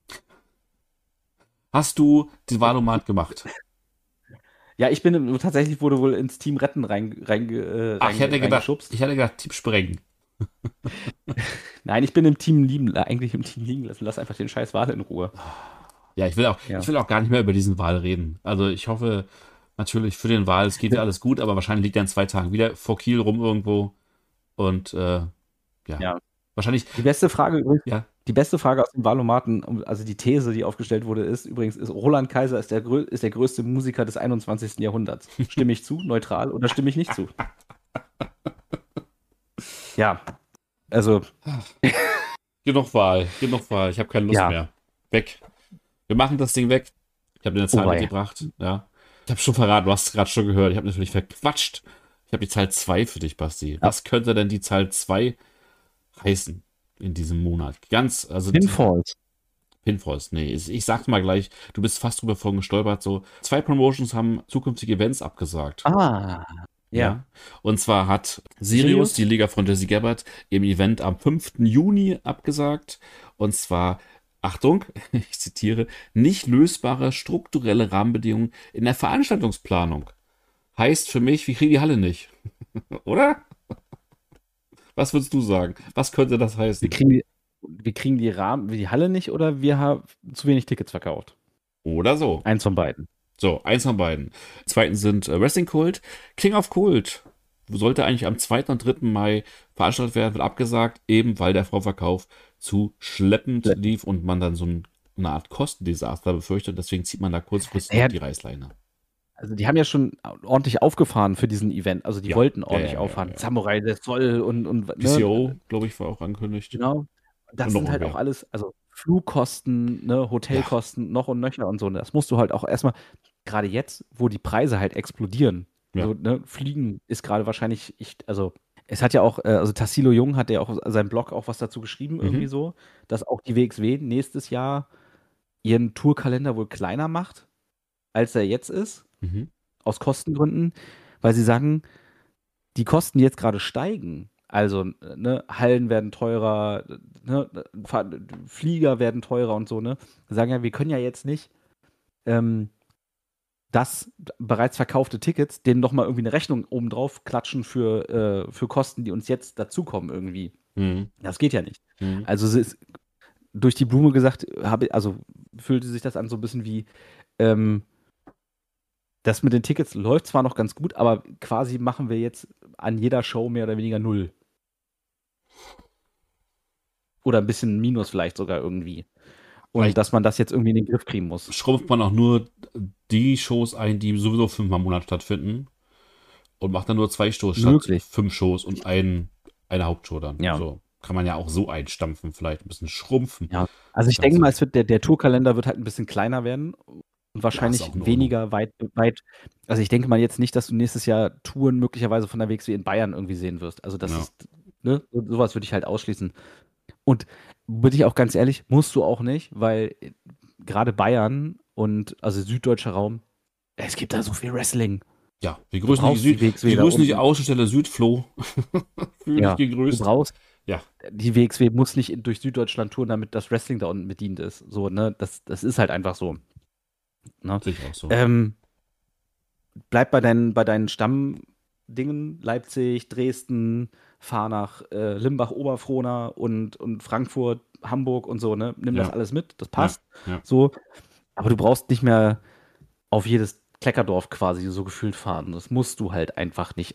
Hast du den Wahlomat gemacht? Ja, ich bin im- tatsächlich wurde wohl ins Team Retten rein, rein, äh, Ach, ich hätte rein, gedacht, reingeschubst. ich hätte gedacht, Tipp sprengen. Nein, ich bin im Team lieben, eigentlich im Team liegen lassen. Lass einfach den scheiß Wal in Ruhe. Ja, ich will auch, Ja. ich will auch gar nicht mehr über diesen Wahl reden. Also ich hoffe natürlich für den Wahl, es geht ja alles gut, aber wahrscheinlich liegt er in zwei Tagen wieder vor Kiel rum irgendwo. Und äh, ja. Ja. Wahrscheinlich, Die beste Frage übrigens, ja. die beste Frage aus dem Wahlomaten, also die These, die aufgestellt wurde, ist übrigens, ist Roland Kaiser ist der, grö ist der größte Musiker des einundzwanzigsten Jahrhunderts. Stimme ich zu, neutral, oder stimme ich nicht zu? Ja, also, Genug Wahl, genug Wahl. Ich habe keine Lust Ja. mehr. Weg. Wir machen das Ding weg. Ich habe dir eine Zahl Oh wei. mitgebracht. Ja. Ich habe schon verraten, du hast es gerade schon gehört. Ich habe natürlich verquatscht. Ich habe die Zahl zwei für dich, Basti. Was könnte denn die Zahl zwei heißen in diesem Monat? Ganz, also Pinfalls. Pinfalls, nee, ich, ich sag's mal gleich, du bist fast drüber vorhin gestolpert, so, zwei Promotions haben zukünftige Events abgesagt. Ah, ja. Und zwar hat Sirius, Sirius? die Liga von Jesse Gabbard, im Event am fünften Juni abgesagt. Und zwar, Achtung, ich zitiere, nicht lösbare strukturelle Rahmenbedingungen in der Veranstaltungsplanung. Heißt für mich, wir kriegen die Halle nicht. Oder? Was würdest du sagen? Was könnte das Wir heißen? kriegen die, wir kriegen die Rahmen, die Halle nicht oder wir haben zu wenig Tickets verkauft. Oder so. Eins von beiden. So, eins von beiden. Zweitens sind äh, Wrestling Kult. King of Kult sollte eigentlich am zweiten und dritten Mai veranstaltet werden, wird abgesagt, eben weil der Vorverkauf zu schleppend Ja. lief und man dann so ein, eine Art Kostendesaster befürchtet. Deswegen zieht man da kurzfristig Naja, noch die Reißleine. Also die haben ja schon ordentlich aufgefahren für diesen Event. Also die Ja, wollten ja, ordentlich ja, ja, auffahren. ja. Samurai, der Zoll und, und P C ne, O, glaube ich, war auch angekündigt. genau. Und Das noch sind halt auch irgendwer. alles, also Flugkosten, ne, Ja, Hotelkosten, noch und nöcher und so. Das musst du halt auch erstmal, gerade jetzt, wo die Preise halt explodieren. ja. So, ne, Fliegen ist gerade wahrscheinlich, ich, also es hat ja auch, äh, also Tassilo Jung hat ja auch auf seinem Blog auch was dazu geschrieben, irgendwie Mhm. so, dass auch die W X W nächstes Jahr ihren Tourkalender wohl kleiner macht, als er jetzt ist, Mhm. aus Kostengründen, weil sie sagen, die Kosten, die jetzt gerade steigen, also ne, Hallen werden teurer, ne, Fahr- Flieger werden teurer und so, ne, sagen ja, wir können ja jetzt nicht ähm, das bereits verkaufte Tickets, denen noch mal irgendwie eine Rechnung obendrauf klatschen für, äh, für Kosten, die uns jetzt dazukommen irgendwie. Mhm. Das geht ja nicht. Mhm. Also es ist durch die Blume gesagt, habe, also fühlte sich das an so ein bisschen wie, ähm, das mit den Tickets läuft zwar noch ganz gut, aber quasi machen wir jetzt an jeder Show mehr oder weniger null. Oder ein bisschen Minus vielleicht sogar irgendwie. Und Vielleicht dass man das jetzt irgendwie in den Griff kriegen muss. schrumpft man auch nur die Shows ein, die sowieso fünfmal im Monat stattfinden und macht dann nur zwei Shows statt Möglich. fünf Shows und ein, eine Hauptshow dann. Ja. So kann man ja auch so einstampfen, vielleicht ein bisschen schrumpfen. Ja. Also ich Das denke Ganze. mal, es wird, der, der Tourkalender wird halt ein bisschen kleiner werden und Ja, ist wahrscheinlich auch in Ordnung. weniger weit, weit. Also ich denke mal jetzt nicht, dass du nächstes Jahr Touren möglicherweise von der W X W in Bayern irgendwie sehen wirst. Also das Ja. ist, ne, so- sowas würde ich halt ausschließen. Und bin ich auch ganz ehrlich, musst du auch nicht, weil äh, gerade Bayern und also süddeutscher Raum, es gibt da so viel Wrestling. Ja, wir Du grüßen die, brauchst die Süd, W X W wir da grüßen die unten. Außenstelle Südflo. Fühl dich Ja, du gegrüßt. brauchst, Ja, die W X W muss nicht in- durch Süddeutschland touren, damit das Wrestling da unten bedient ist. So, ne, das, das ist halt einfach so. Ne? sehe ich auch so. Ähm, bleib bei deinen, bei deinen Stammdingen, Leipzig, Dresden, fahr nach äh, Limbach, Oberfrohna und, und Frankfurt, Hamburg und so, ne? Nimm das Ja, alles mit, das ja, passt. ja. So, aber du brauchst nicht mehr auf jedes Kleckerdorf quasi so gefühlt fahren. Das musst du halt einfach nicht.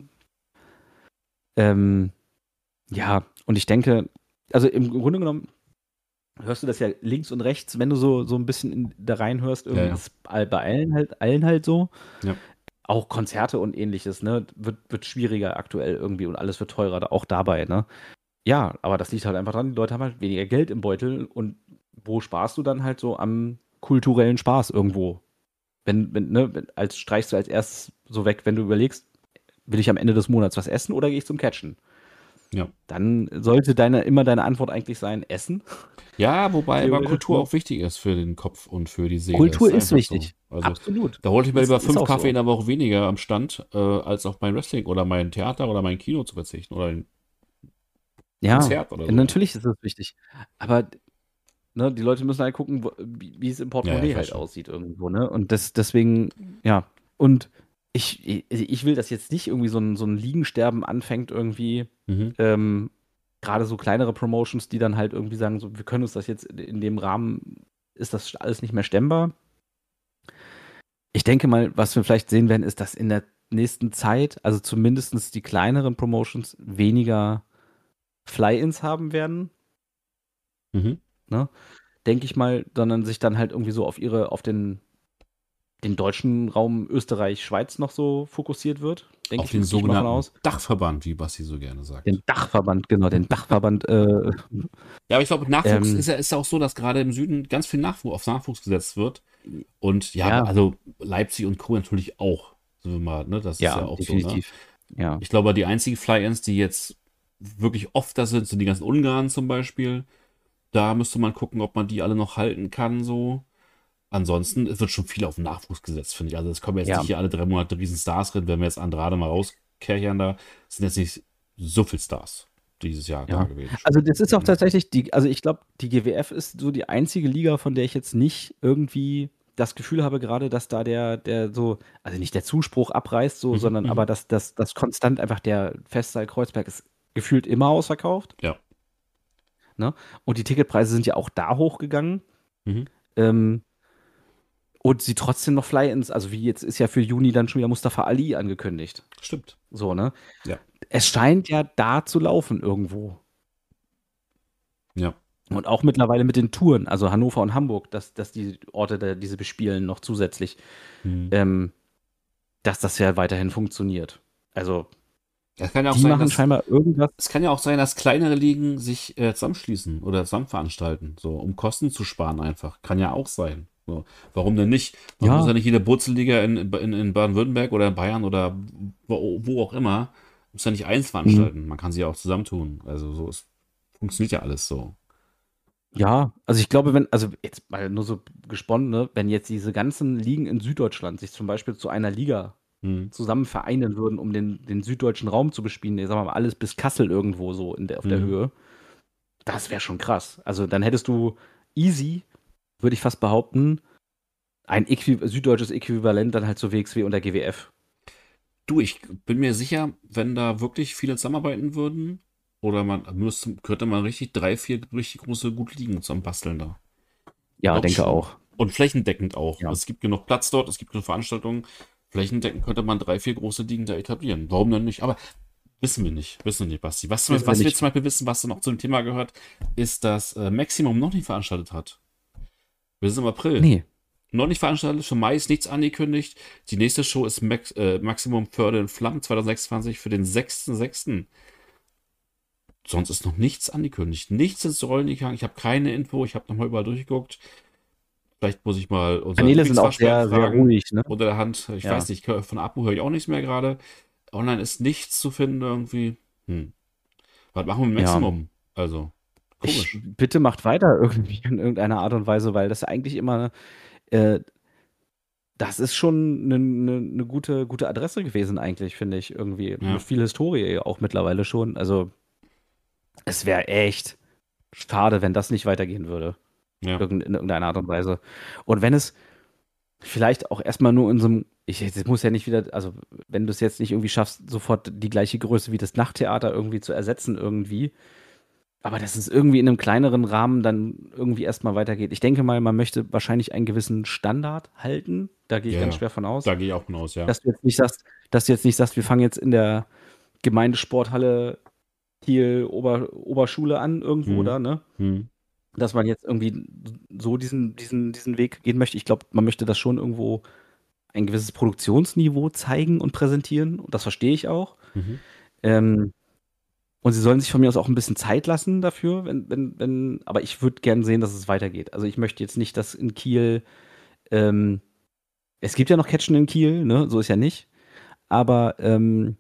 Ähm, ja, und ich denke, also im Grunde genommen hörst du das ja links und rechts, wenn du so, so ein bisschen in, da reinhörst, irgendwie Ja, ja. ist all- bei allen halt, allen halt so. Ja. Auch Konzerte und ähnliches, ne, wird, wird schwieriger aktuell irgendwie und alles wird teurer, da- auch dabei, ne. Ja, aber das liegt halt einfach dran, die Leute haben halt weniger Geld im Beutel und wo sparst du dann halt so am kulturellen Spaß irgendwo? Wenn, wenn, ne, wenn, als streichst du als erstes so weg, wenn du überlegst, will ich am Ende des Monats was essen oder gehe ich zum Catchen? Ja. Dann sollte deine, immer deine Antwort eigentlich sein, Essen. Ja, wobei aber Theoretisch, Kultur ne? auch wichtig ist für den Kopf und für die Seele. Kultur ist einfach so. wichtig. Also, Absolut. da holte ich mir Ist- lieber ist fünf auch Kaffee so. in der Woche weniger am Stand, äh, als auf mein Wrestling oder mein Theater oder mein Kino zu verzichten oder ein Ja, Konzert oder so. natürlich ist das wichtig. Aber ne, die Leute müssen halt gucken, wo, wie, wie es im Ja, Portemonnaie ich weiß halt schon. aussieht irgendwo, ne? Und das, deswegen, ja. Und ich, ich, ich will, dass jetzt nicht irgendwie so ein, so ein Liegensterben anfängt irgendwie. Mhm. Ähm, gerade so kleinere Promotions, die dann halt irgendwie sagen, so, wir können uns das jetzt in dem Rahmen, ist das alles nicht mehr stemmbar. Ich denke mal, was wir vielleicht sehen werden, ist, dass in der nächsten Zeit, also zumindest die kleineren Promotions, weniger Fly-Ins haben werden, Mhm. ne? Denke ich mal, sondern sich dann halt irgendwie so auf ihre, auf den, den deutschen Raum Österreich, Schweiz noch so fokussiert wird. Denke Auf ich, den gehe ich mal von sogenannten aus. Dachverband, wie Basti so gerne sagt. Den Dachverband, genau, den Dachverband, äh, Ja, aber ich glaube, Nachwuchs Ähm, ist ja ist ja auch so, dass gerade im Süden ganz viel Nachwuchs auf Nachwuchs gesetzt wird. Und ja, Ja. also Leipzig und Co. natürlich auch. Sind wir mal, ne? Das ist ja, ja, auch definitiv. Ja. so, ne? Ich glaube, die einzigen Fly-Ins, die jetzt wirklich oft da sind, sind die ganzen Ungarn zum Beispiel. Da müsste man gucken, ob man die alle noch halten kann, so. Ansonsten, es wird schon viel auf den Nachwuchs gesetzt, finde ich. Also es kommen jetzt Ja. nicht hier alle drei Monate riesen Stars drin, wenn wir jetzt Andrade mal rauskerchern da, sind jetzt nicht so viel Stars dieses Jahr Ja. da gewesen. Also das ist auch tatsächlich die, also ich glaube, die G W F ist so die einzige Liga, von der ich jetzt nicht irgendwie das Gefühl habe gerade, dass da der, der so, also nicht der Zuspruch abreißt, so, Mhm, sondern mhm. aber dass das, das konstant einfach der Festsaal Kreuzberg ist gefühlt immer ausverkauft. Ja. Ne? Und die Ticketpreise sind ja auch da hochgegangen. Mhm. Ähm, und sie trotzdem noch Fly-ins, also wie jetzt ist ja für Juni dann schon wieder Mustafa Ali angekündigt. Stimmt. So, ne? Ja. Es scheint ja da zu laufen irgendwo. Ja. Und auch mittlerweile mit den Touren, also Hannover und Hamburg, dass, dass die Orte da diese bespielen noch zusätzlich, Mhm. ähm, dass das ja weiterhin funktioniert. Also, Es kann ja auch die sein, machen dass scheinbar irgendwas. es kann ja auch sein, dass kleinere Ligen sich äh, zusammenschließen oder zusammen veranstalten, so um Kosten zu sparen einfach. Kann ja auch sein. So. Warum denn nicht? Man muss Ja, ja nicht jede Bundesliga in, in, in Baden-Württemberg oder in Bayern oder wo, wo auch immer, muss ja nicht eins mhm. veranstalten. Man kann sie ja auch zusammentun. Also so ist, funktioniert ja alles so. Ja, also ich glaube, wenn, also jetzt mal nur so gesponnen, ne, wenn jetzt diese ganzen Ligen in Süddeutschland sich zum Beispiel zu einer Liga Hm. zusammen vereinen würden, um den, den süddeutschen Raum zu bespielen, ich sag mal alles bis Kassel irgendwo so in der, auf der Hm. Höhe, das wäre schon krass. Also dann hättest du easy, würde ich fast behaupten, ein Äqui süddeutsches Äquivalent dann halt zur W X W und der G W F. Du, ich bin mir sicher, wenn da wirklich viele zusammenarbeiten würden, oder man müsste, könnte man richtig drei, vier richtig große, gute Ligen zusammen basteln da. Ja, Doch denke schon. auch. Und flächendeckend auch. Ja. Es gibt genug Platz dort, es gibt genug Veranstaltungen. Flächendeckend könnte man drei, vier große Ligen da etablieren. Warum denn nicht? Aber wissen wir nicht. Wissen wir nicht, Basti. Was, Wissen wir was wir nicht. zum Beispiel wissen, was noch zum Thema gehört, ist, dass äh, Maximum noch nicht veranstaltet hat. Wir sind im April. Nee. Noch nicht veranstaltet, für Mai ist nichts angekündigt. Die nächste Show ist Max, äh, Maximum Förde in Flammen zwanzig sechsundzwanzig für den sechsten sechsten Sonst ist noch nichts angekündigt. Nichts ins Rollen gegangen. Ich habe keine Info. Ich habe nochmal überall durchgeguckt. Vielleicht muss ich mal unser Kanäle sind auch Lieblingswaschbär sehr, sehr fragen. ruhig, ne? Unter der Hand. Ich Ja. weiß nicht, von Abu höre ich auch nichts mehr gerade. Online ist nichts zu finden irgendwie. Hm. Was machen wir mit Ja. Maximum? Also, Ich komisch. bitte macht weiter irgendwie in irgendeiner Art und Weise, weil das eigentlich immer, äh, das ist schon eine ne, ne gute, gute Adresse gewesen, eigentlich, finde ich, irgendwie. Mit Ja, viel Historie auch mittlerweile schon. Also, es wäre echt schade, wenn das nicht weitergehen würde. ja. Irgend, in irgendeiner Art und Weise. Und wenn es vielleicht auch erstmal nur in so einem, ich, es muss ja nicht wieder, also wenn du es jetzt nicht irgendwie schaffst, sofort die gleiche Größe wie das Nachttheater irgendwie zu ersetzen, irgendwie. Aber dass es irgendwie in einem kleineren Rahmen dann irgendwie erstmal weitergeht. Ich denke mal, man möchte wahrscheinlich einen gewissen Standard halten. Da gehe ich Ja, ganz ja. schwer von aus. Da gehe ich auch von aus, ja. Dass du jetzt nicht sagst, dass du jetzt nicht sagst, wir fangen jetzt in der Gemeindesporthalle Kiel Ober, Oberschule an, irgendwo Hm. da, ne? Hm. Dass man jetzt irgendwie so diesen, diesen, diesen Weg gehen möchte. Ich glaube, man möchte das schon irgendwo ein gewisses Produktionsniveau zeigen und präsentieren. Und das verstehe ich auch. Mhm. Ähm, und sie sollen sich von mir aus auch ein bisschen Zeit lassen dafür, wenn, wenn, wenn, aber ich würde gern sehen, dass es weitergeht. Also ich möchte jetzt nicht, dass in Kiel, ähm, es gibt ja noch Catchen in Kiel, ne? So ist ja nicht. Aber ähm,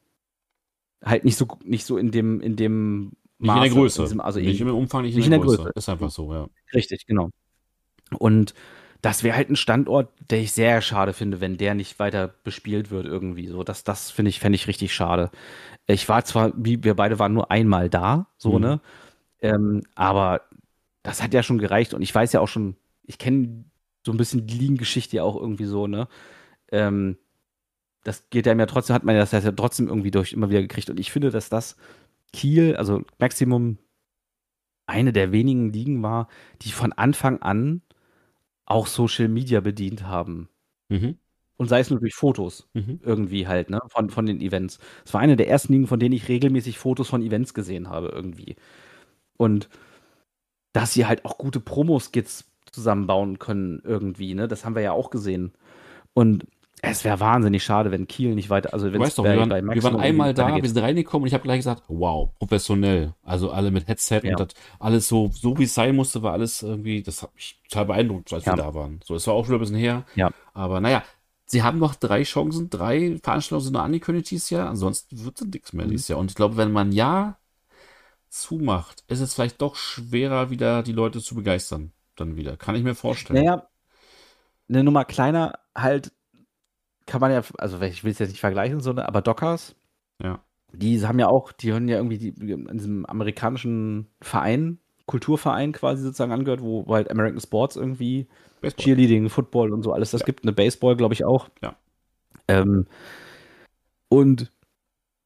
halt nicht so, nicht so in dem, in dem Nicht in der Maße, in Größe. diesem, also Nicht in, im Umfang, nicht in nicht der in der Größe. Größe. Ist einfach so, ja. Richtig, genau. Und das wäre halt ein Standort, der ich sehr schade finde, wenn der nicht weiter bespielt wird irgendwie. So, das, das finde ich, fände ich richtig schade. Ich war zwar, wie wir beide waren nur einmal da, so, Hm. ne? Ähm, aber das hat ja schon gereicht und ich weiß ja auch schon, ich kenne so ein bisschen die Ligengeschichte ja auch irgendwie so, ne? Ähm, das geht einem ja trotzdem, hat man ja das ja trotzdem irgendwie durch immer wieder gekriegt. Und ich finde, dass das Kiel, also Maximum, eine der wenigen Ligen war, die von Anfang an auch Social Media bedient haben. Mhm. Und sei es nur durch Fotos Mhm. irgendwie halt, ne, von, von den Events. Es war eine der ersten Ligen, von denen ich regelmäßig Fotos von Events gesehen habe irgendwie. Und dass sie halt auch gute Promo-Skits zusammenbauen können irgendwie, ne, das haben wir ja auch gesehen. Und es wäre wahnsinnig schade, wenn Kiel nicht weiter, also Du wenn es weißt doch, wir bei, waren, bei wir waren Maximum irgendwie einmal nicht da, wir weitergeht. sind reingekommen und ich habe gleich gesagt, wow, professionell. Also alle mit Headset Ja, und das alles so, so wie es sein musste, war alles irgendwie, das hat mich total beeindruckt, als wir ja, da waren. So, es war auch schon ein bisschen her. ja. Aber naja, sie haben noch drei Chancen, drei Veranstaltungen sind noch angekündigt dieses Jahr, ansonsten wird es nichts mehr Mhm. dieses Jahr. Und ich glaube, wenn man ja zumacht, ist es vielleicht doch schwerer, wieder die Leute zu begeistern. Dann wieder. Kann ich mir vorstellen. Naja, eine Nummer kleiner halt kann man ja, also ich will es jetzt nicht vergleichen, so, ne, aber Dockers, Ja. die haben ja auch, die hören ja irgendwie die, an diesem amerikanischen Verein, Kulturverein quasi sozusagen angehört, wo, wo halt American Sports irgendwie, Baseball. Cheerleading, Football und so alles das Ja. gibt, eine Baseball, glaube ich auch. Ja. Ähm, und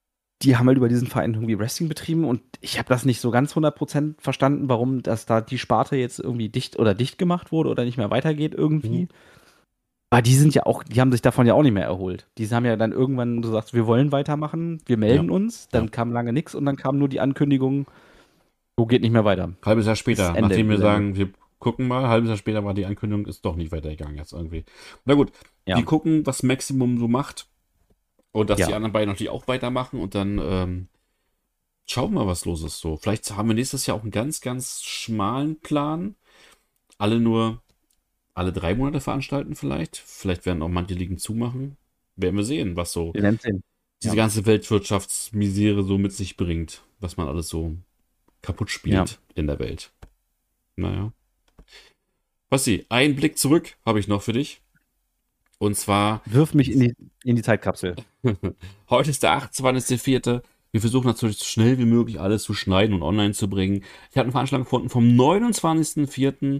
die haben halt über diesen Verein irgendwie Wrestling betrieben und ich habe das nicht so ganz hundert Prozent verstanden, warum dass da die Sparte jetzt irgendwie dicht oder dicht gemacht wurde oder nicht mehr weitergeht irgendwie. Mhm. Aber die sind ja auch, die haben sich davon ja auch nicht mehr erholt. Die haben ja dann irgendwann gesagt, wir wollen weitermachen, wir Ja, melden uns, ja. dann kam lange nichts und dann kam nur die Ankündigung, so geht nicht mehr weiter. Halbes Jahr Ist später, Ende nachdem im wir Gelände. sagen, wir gucken mal, halbes Jahr später war die Ankündigung, ist doch nicht weitergegangen jetzt irgendwie. Na gut, die Ja, gucken, was Maximum so macht und dass die ja. anderen beiden natürlich auch weitermachen und dann ähm, schauen wir mal, was los ist. So, vielleicht haben wir nächstes Jahr auch einen ganz, ganz schmalen Plan. Alle nur alle drei Monate veranstalten vielleicht. Vielleicht werden auch manche Ligen zumachen. Werden wir sehen, was so Wir werden sehen. diese Ja, ganze Weltwirtschaftsmisere so mit sich bringt, was man alles so kaputt ja. spielt in der Welt. Naja. Basti, einen Blick zurück habe ich noch für dich. Und zwar, Wirf mich in die, in die Zeitkapsel. heute ist der achtundzwanzigste vierte Wir versuchen natürlich so schnell wie möglich alles zu schneiden und online zu bringen. Ich habe eine Veranstaltung gefunden vom neunundzwanzigsten vierten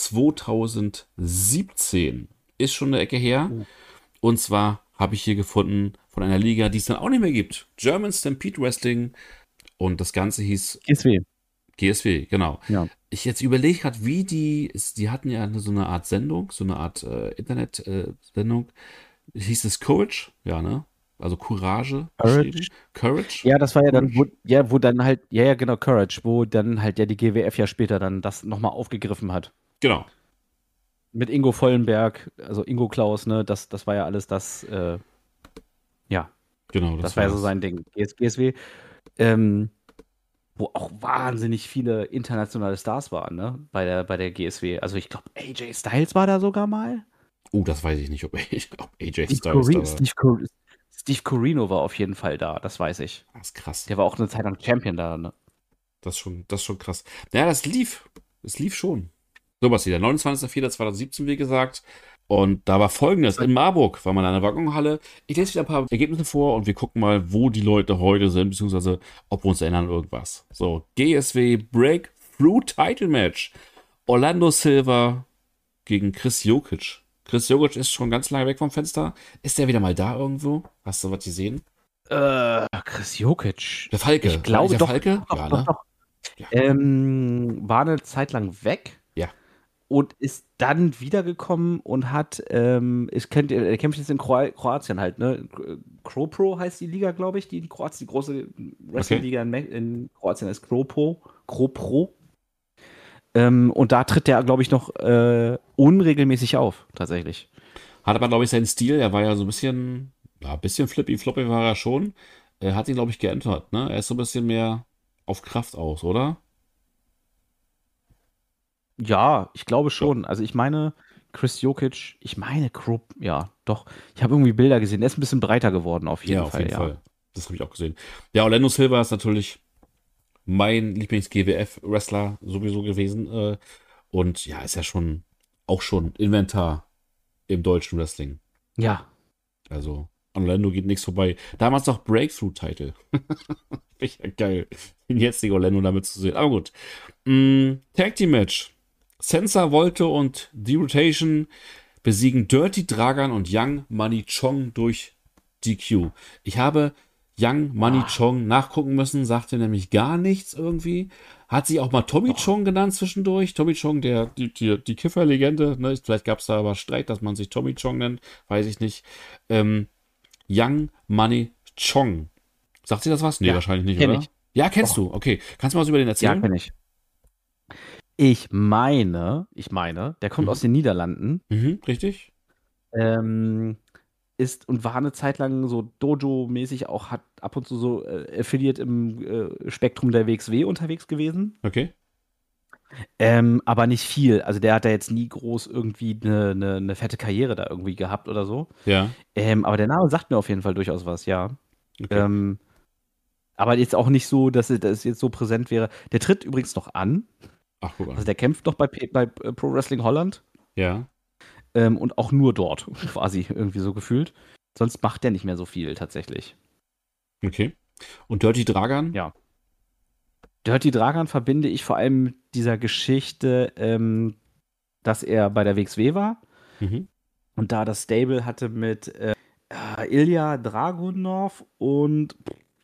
zweitausendsiebzehn. Ist schon eine Ecke her. Oh. Und zwar habe ich hier gefunden von einer Liga, die es dann auch nicht mehr gibt. German Stampede Wrestling. Und das Ganze hieß G S W. G S W, genau. Ja. Ich jetzt überlege gerade, wie die, ist, die hatten ja so eine Art Sendung, so eine Art äh, Internet-Sendung. Hieß es Courage? Ja, ne? Also Courage geschrieben. Courage. Courage? Ja, das war ja dann, wo, Courage? ja, wo dann halt, ja, ja, genau, Courage, wo dann halt ja die G W F ja später dann das nochmal aufgegriffen hat. Genau, Mit Ingo Vollenberg, also Ingo Klaus, ne, das, das war ja alles das, äh, ja, genau, das das war war ja so das. sein Ding. G S W, ähm, wo auch wahnsinnig viele internationale Stars waren, ne, bei der, bei der G S W. Also ich glaube, A J Styles war da sogar mal. Oh, das weiß ich nicht, ob, ob A J Steve, Styles da Corri war. Steve, Cor Steve Corino war auf jeden Fall da, das weiß ich. Das ist krass. Der war auch eine Zeit lang Champion da, ne? Das ist schon, das ist schon krass. Ja, das lief. Es lief schon. So was wieder. neunundzwanzigster vierter zweitausendsiebzehn, wie gesagt. Und da war folgendes: In Marburg war man in einer Waggonhalle. Ich lese wieder ein paar Ergebnisse vor und wir gucken mal, wo die Leute heute sind, beziehungsweise ob wir uns erinnern an irgendwas. So, G S W Breakthrough Title Match. Orlando Silva gegen Chris Jokic. Chris Jokic ist schon ganz lange weg vom Fenster. Ist der wieder mal da irgendwo? Hast du was gesehen? Äh, Chris Jokic. Der Falke. Ich War glaube nicht der doch, Falke? doch, Ja, doch, ne? doch. Ja. Ähm, war eine Zeit lang weg Ja. und ist dann wiedergekommen und hat, ähm, ich kennt, er kämpft jetzt in Kroa Kroatien halt, ne? Kropro heißt die Liga, glaube ich, die in Kroatien, die große Wrestling-Liga in, Me- in Kroatien ist Kropro. Kropro. Ähm, und da tritt der, glaube ich, noch äh, unregelmäßig auf, tatsächlich. Hat aber, glaube ich, seinen Stil. Er war ja so ein bisschen, ja, ein bisschen flippy-floppy war er schon. Er hat ihn, glaube ich, geändert, ne? Er ist so ein bisschen mehr auf Kraft aus, oder? Ja, ich glaube Ja. schon. Also ich meine, Chris Jokic, ich meine, Krupp, ja, doch. Ich habe irgendwie Bilder gesehen. Der ist ein bisschen breiter geworden, auf Ja, jeden auf Fall, jeden ja. Fall. Das habe ich auch gesehen. Ja, Orlando Silva ist natürlich mein Lieblings-G W F-Wrestler sowieso gewesen. Äh, und ja, ist ja schon auch schon Inventar im deutschen Wrestling. Ja, Also, an Orlando geht nichts vorbei. Damals noch Breakthrough-Title. Echt geil, den jetzigen Orlando damit zu sehen. Aber gut. Mm, Tag Team Match. Sensor Volte und D-Rotation besiegen Dirty Dragan und Young Money Chong durch D Q. Ich habe Young Money boah, Chong nachgucken müssen, sagte nämlich gar nichts irgendwie. Hat sich auch mal Tommy doch. Chong genannt zwischendurch. Tommy Chong, der, die, die, die Kiffer-Legende. Ne? Vielleicht gab es da aber Streit, dass man sich Tommy Chong nennt. Weiß ich nicht. Ähm, Young Money Chong. Sagt sie das was? Nee, Ja, wahrscheinlich nicht, kenne oder? ich. Ja, kennst Doch. du. Okay. Kannst du mal was über den Ja, erzählen? kenne ich. Ich meine, ich meine, der kommt aus Mhm. den Niederlanden, Mhm, richtig? ähm, ist und war eine Zeit lang so Dojo-mäßig auch, hat ab und zu so äh, Affiliate im äh, Spektrum der W X W unterwegs gewesen. Okay. Ähm, aber nicht viel. Also der hat da jetzt nie groß irgendwie eine, eine, eine fette Karriere da irgendwie gehabt oder so. Ja, Ähm, aber der Name sagt mir auf jeden Fall durchaus was, ja. okay. Ähm, aber jetzt auch nicht so, dass es, dass es jetzt so präsent wäre. Der tritt übrigens noch an. Ach, guck Also an. der kämpft noch bei, P- bei äh, Pro Wrestling Holland. Ja, Ähm, und auch nur dort, quasi irgendwie so gefühlt. Sonst macht der nicht mehr so viel tatsächlich. okay. Und Dirty Dragan? Ja. Dirty Dragan verbinde ich vor allem mit dieser Geschichte, ähm, dass er bei der W X W war Mhm. und da das Stable hatte mit äh, äh, Ilya Dragunov und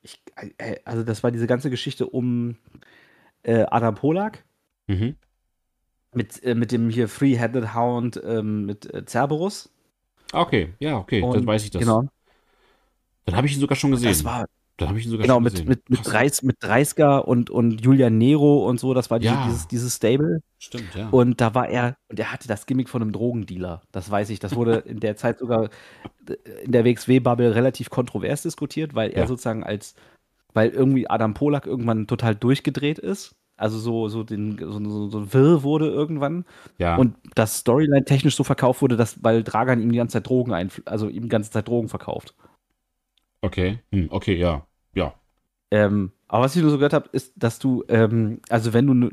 ich, äh, also das war diese ganze Geschichte um äh, Adam Polak Mhm. mit, äh, mit dem hier Three-Headed Hound ähm, mit äh, Cerberus. Ah, okay, ja, okay, dann Und weiß ich das. genau, Dann habe ich ihn sogar schon das gesehen. war, Dann habe ich ihn sogar genau, schon mit, gesehen. mit, mit, Krass. Dreis, mit Dreisker und, und Julian Nero und so, das war diese, dieses, Ja, dieses Stable. stimmt, ja. Und da war er, und er hatte das Gimmick von einem Drogendealer. Das weiß ich. Das wurde in der Zeit sogar äh, in der W X W-Bubble relativ kontrovers diskutiert, weil er Ja, sozusagen als, weil irgendwie Adam Polak irgendwann total durchgedreht ist. Also so, so, den, so, so, so wirr wurde irgendwann. ja. Und das Storyline technisch so verkauft wurde, dass, weil Dragan ihm die ganze Zeit Drogen einf also ihm die ganze Zeit Drogen verkauft. Okay, hm, okay, ja, ja. Ähm, aber was ich nur so gehört habe, ist, dass du, ähm, also wenn du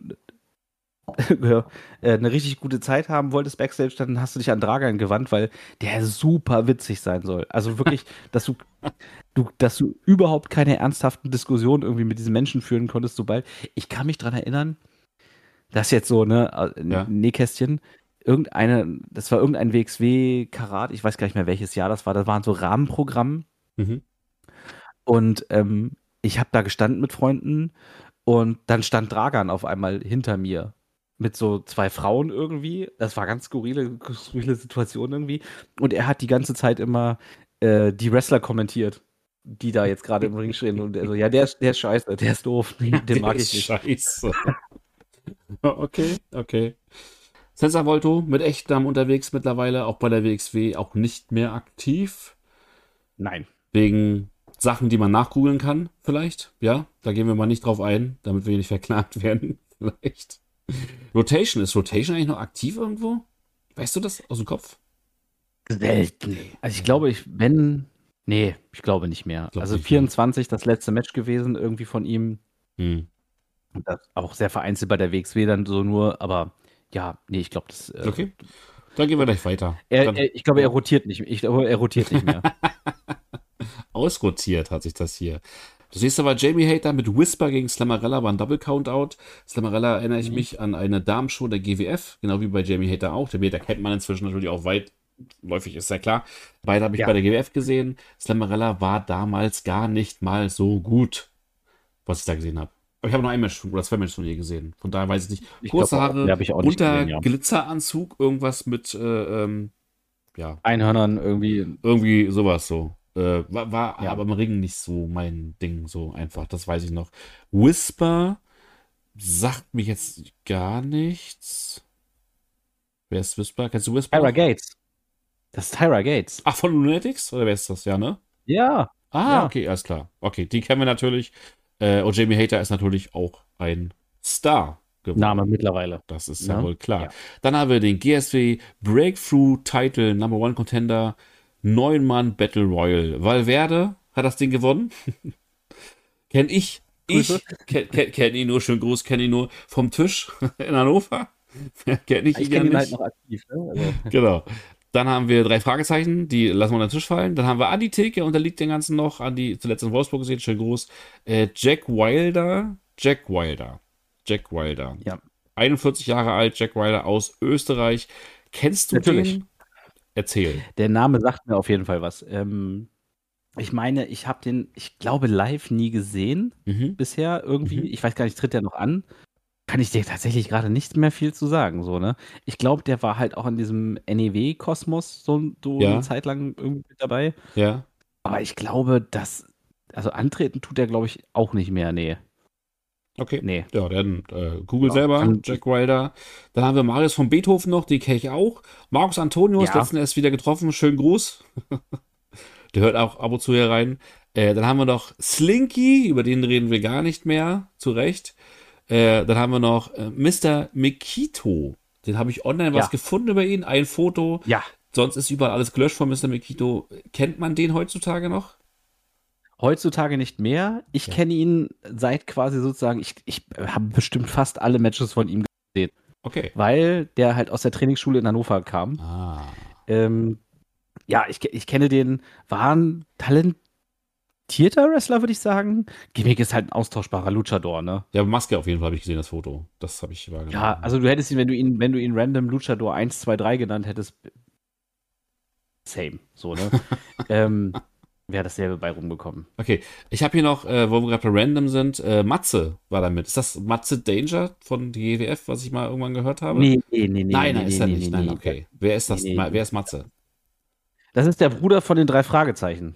ja, äh, eine richtig gute Zeit haben wolltest Backstage, dann hast du dich an Dragan gewandt, weil der super witzig sein soll. Also wirklich, dass du, du, dass du überhaupt keine ernsthaften Diskussionen irgendwie mit diesen Menschen führen konntest, sobald. Ich kann mich dran erinnern, dass jetzt so, ne, äh, Ja. Nähkästchen, irgendeine, das war irgendein W X W-Karat, ich weiß gar nicht mehr welches Jahr das war, das waren so Rahmenprogramm Mhm. und ähm, ich habe da gestanden mit Freunden und dann stand Dragan auf einmal hinter mir mit so zwei Frauen irgendwie. Das war ganz skurrile, skurrile Situation irgendwie. Und er hat die ganze Zeit immer äh, die Wrestler kommentiert, die da jetzt gerade im Ring stehen. Und er so, ja, der ist, der ist scheiße, der ist doof, den Der mag ist ich nicht. scheiße. Okay, okay. Sensor Volto mit Echtnamen unterwegs mittlerweile, auch bei der W X W auch nicht mehr aktiv. Nein. Wegen Sachen, die man nachgoogeln kann, vielleicht. Ja, da gehen wir mal nicht drauf ein, damit wir nicht verklagt werden. Vielleicht. Rotation, ist Rotation eigentlich noch aktiv irgendwo? Weißt du das aus dem Kopf? Selten. Nee. Also ich glaube, ich, wenn, nee, ich glaube nicht mehr. Ich glaube Also nicht, ne? vierundzwanzig, das letzte Match gewesen, irgendwie von ihm. Hm. Und das auch sehr vereinzelt bei der W X W dann so nur, aber ja, nee, ich glaube, das, äh, Okay, dann gehen wir gleich weiter. er, Dann, er, ich glaube, er ja. rotiert nicht. Ich glaube, er rotiert nicht mehr. Ausrotiert hat sich das hier. Das nächste war Jamie Hater mit Whisper gegen Slammarella, war ein Double Countout. Slammarella erinnere ich Mhm. mich an eine Damenshow der G W F, genau wie bei Jamie Hater auch. Jamie Hater kennt man inzwischen natürlich auch weitläufig, ist ja klar. Beide habe ich Ja. bei der G W F gesehen. Slammarella war damals gar nicht mal so gut, was ich da gesehen habe. Aber ich habe nur ein Match oder zwei Matches von ihr gesehen. Von daher weiß ich nicht. Ich Kurze glaube auch. Haare, Ja, habe ich auch nicht unter gesehen, ja. Glitzeranzug, irgendwas mit, äh, ähm, ja, Einhörnern irgendwie, irgendwie sowas so. Äh, war war ja. aber im Ring nicht so mein Ding, so einfach. Das weiß ich noch. Whisper sagt mir jetzt gar nichts. Wer ist Whisper? Kennst du Whisper Tyra noch? Gates. Das ist Tyra Gates. Ach, von Lunatics? Oder wer ist das? Ja, ne? Ja, Ah, ja. okay, alles klar. Okay, die kennen wir natürlich. Äh, und Jamie Hater ist natürlich auch ein Star Name geworden. mittlerweile. Das ist ja Ne? wohl klar. Ja. Dann haben wir den G S W Breakthrough Title Number One Contender neun Mann Battle Royal. Valverde hat das Ding gewonnen. Kenn ich. Grüße. Ich kenn, kenn, kenn ihn nur, schönen Gruß, kenn ihn nur vom Tisch in Hannover. kenn ich ihn Ich ja kenne ihn nicht. halt noch aktiv. Ne? Also, Genau. Dann haben wir drei Fragezeichen, die lassen wir unter den Tisch fallen. Dann haben wir Andi Theke, unterliegt den ganzen noch. Andi zuletzt in Wolfsburg gesehen, schönen Gruß. Äh, Jack Wilder. Jack Wilder. Jack Wilder. ja, einundvierzig Jahre alt, Jack Wilder aus Österreich. Kennst du natürlich. den? Erzähl. Der Name sagt mir auf jeden Fall was. Ähm, ich meine, ich habe den, ich glaube, live nie gesehen Mhm. bisher irgendwie. Mhm. Ich weiß gar nicht, tritt der noch an? Kann ich dir tatsächlich gerade nicht mehr viel zu sagen, so, ne? Ich glaube, der war halt auch in diesem N E W-Kosmos so, so eine Ja, Zeit lang irgendwie mit dabei. ja. Aber ich glaube, dass, also antreten tut der, glaube ich, auch nicht mehr. Nee, Okay. nee. Ja, dann äh, Google Ja, selber, kann, Jack Wilder. Dann haben wir Marius von Beethoven noch, den kenne ich auch. Markus Antonius, ja, letzten erst wieder getroffen, schönen Gruß. Der hört auch ab und zu hier rein. Äh, dann haben wir noch Slinky, über den reden wir gar nicht mehr, zu Recht. Äh, dann haben wir noch äh, Mister Mikito. Den habe ich online was ja, gefunden über ihn, ein Foto. ja. Sonst ist überall alles gelöscht von Mister Mikito. Kennt man den heutzutage noch? Heutzutage nicht mehr. Ich Ja. kenne ihn seit quasi sozusagen, ich, ich habe bestimmt fast alle Matches von ihm gesehen, Okay. weil der halt aus der Trainingsschule in Hannover kam. Ah. Ähm, ja, ich, ich kenne den, war ein talentierter Wrestler, würde ich sagen. Gimmick ist halt ein austauschbarer Luchador, ne? Ja, Maske auf jeden Fall habe ich gesehen, das Foto. Das habe ich wahrgenommen. Ja, also du hättest ihn, wenn du ihn, wenn du ihn random Luchador eins, zwei, drei genannt hättest, same, so, ne? ähm, wäre dasselbe bei rumgekommen. Okay, ich habe hier noch, äh, wo wir gerade bei Random sind, äh, Matze war damit. Ist das Matze Danger von G W F, was ich mal irgendwann gehört habe? Nee, nee, nee, nee, Nein, nee, nein, ist nee, er nee, nicht. nee, Nein, nee, okay. Wer ist nee, das? nee. Wer ist Matze? Das ist der Bruder von den drei Fragezeichen.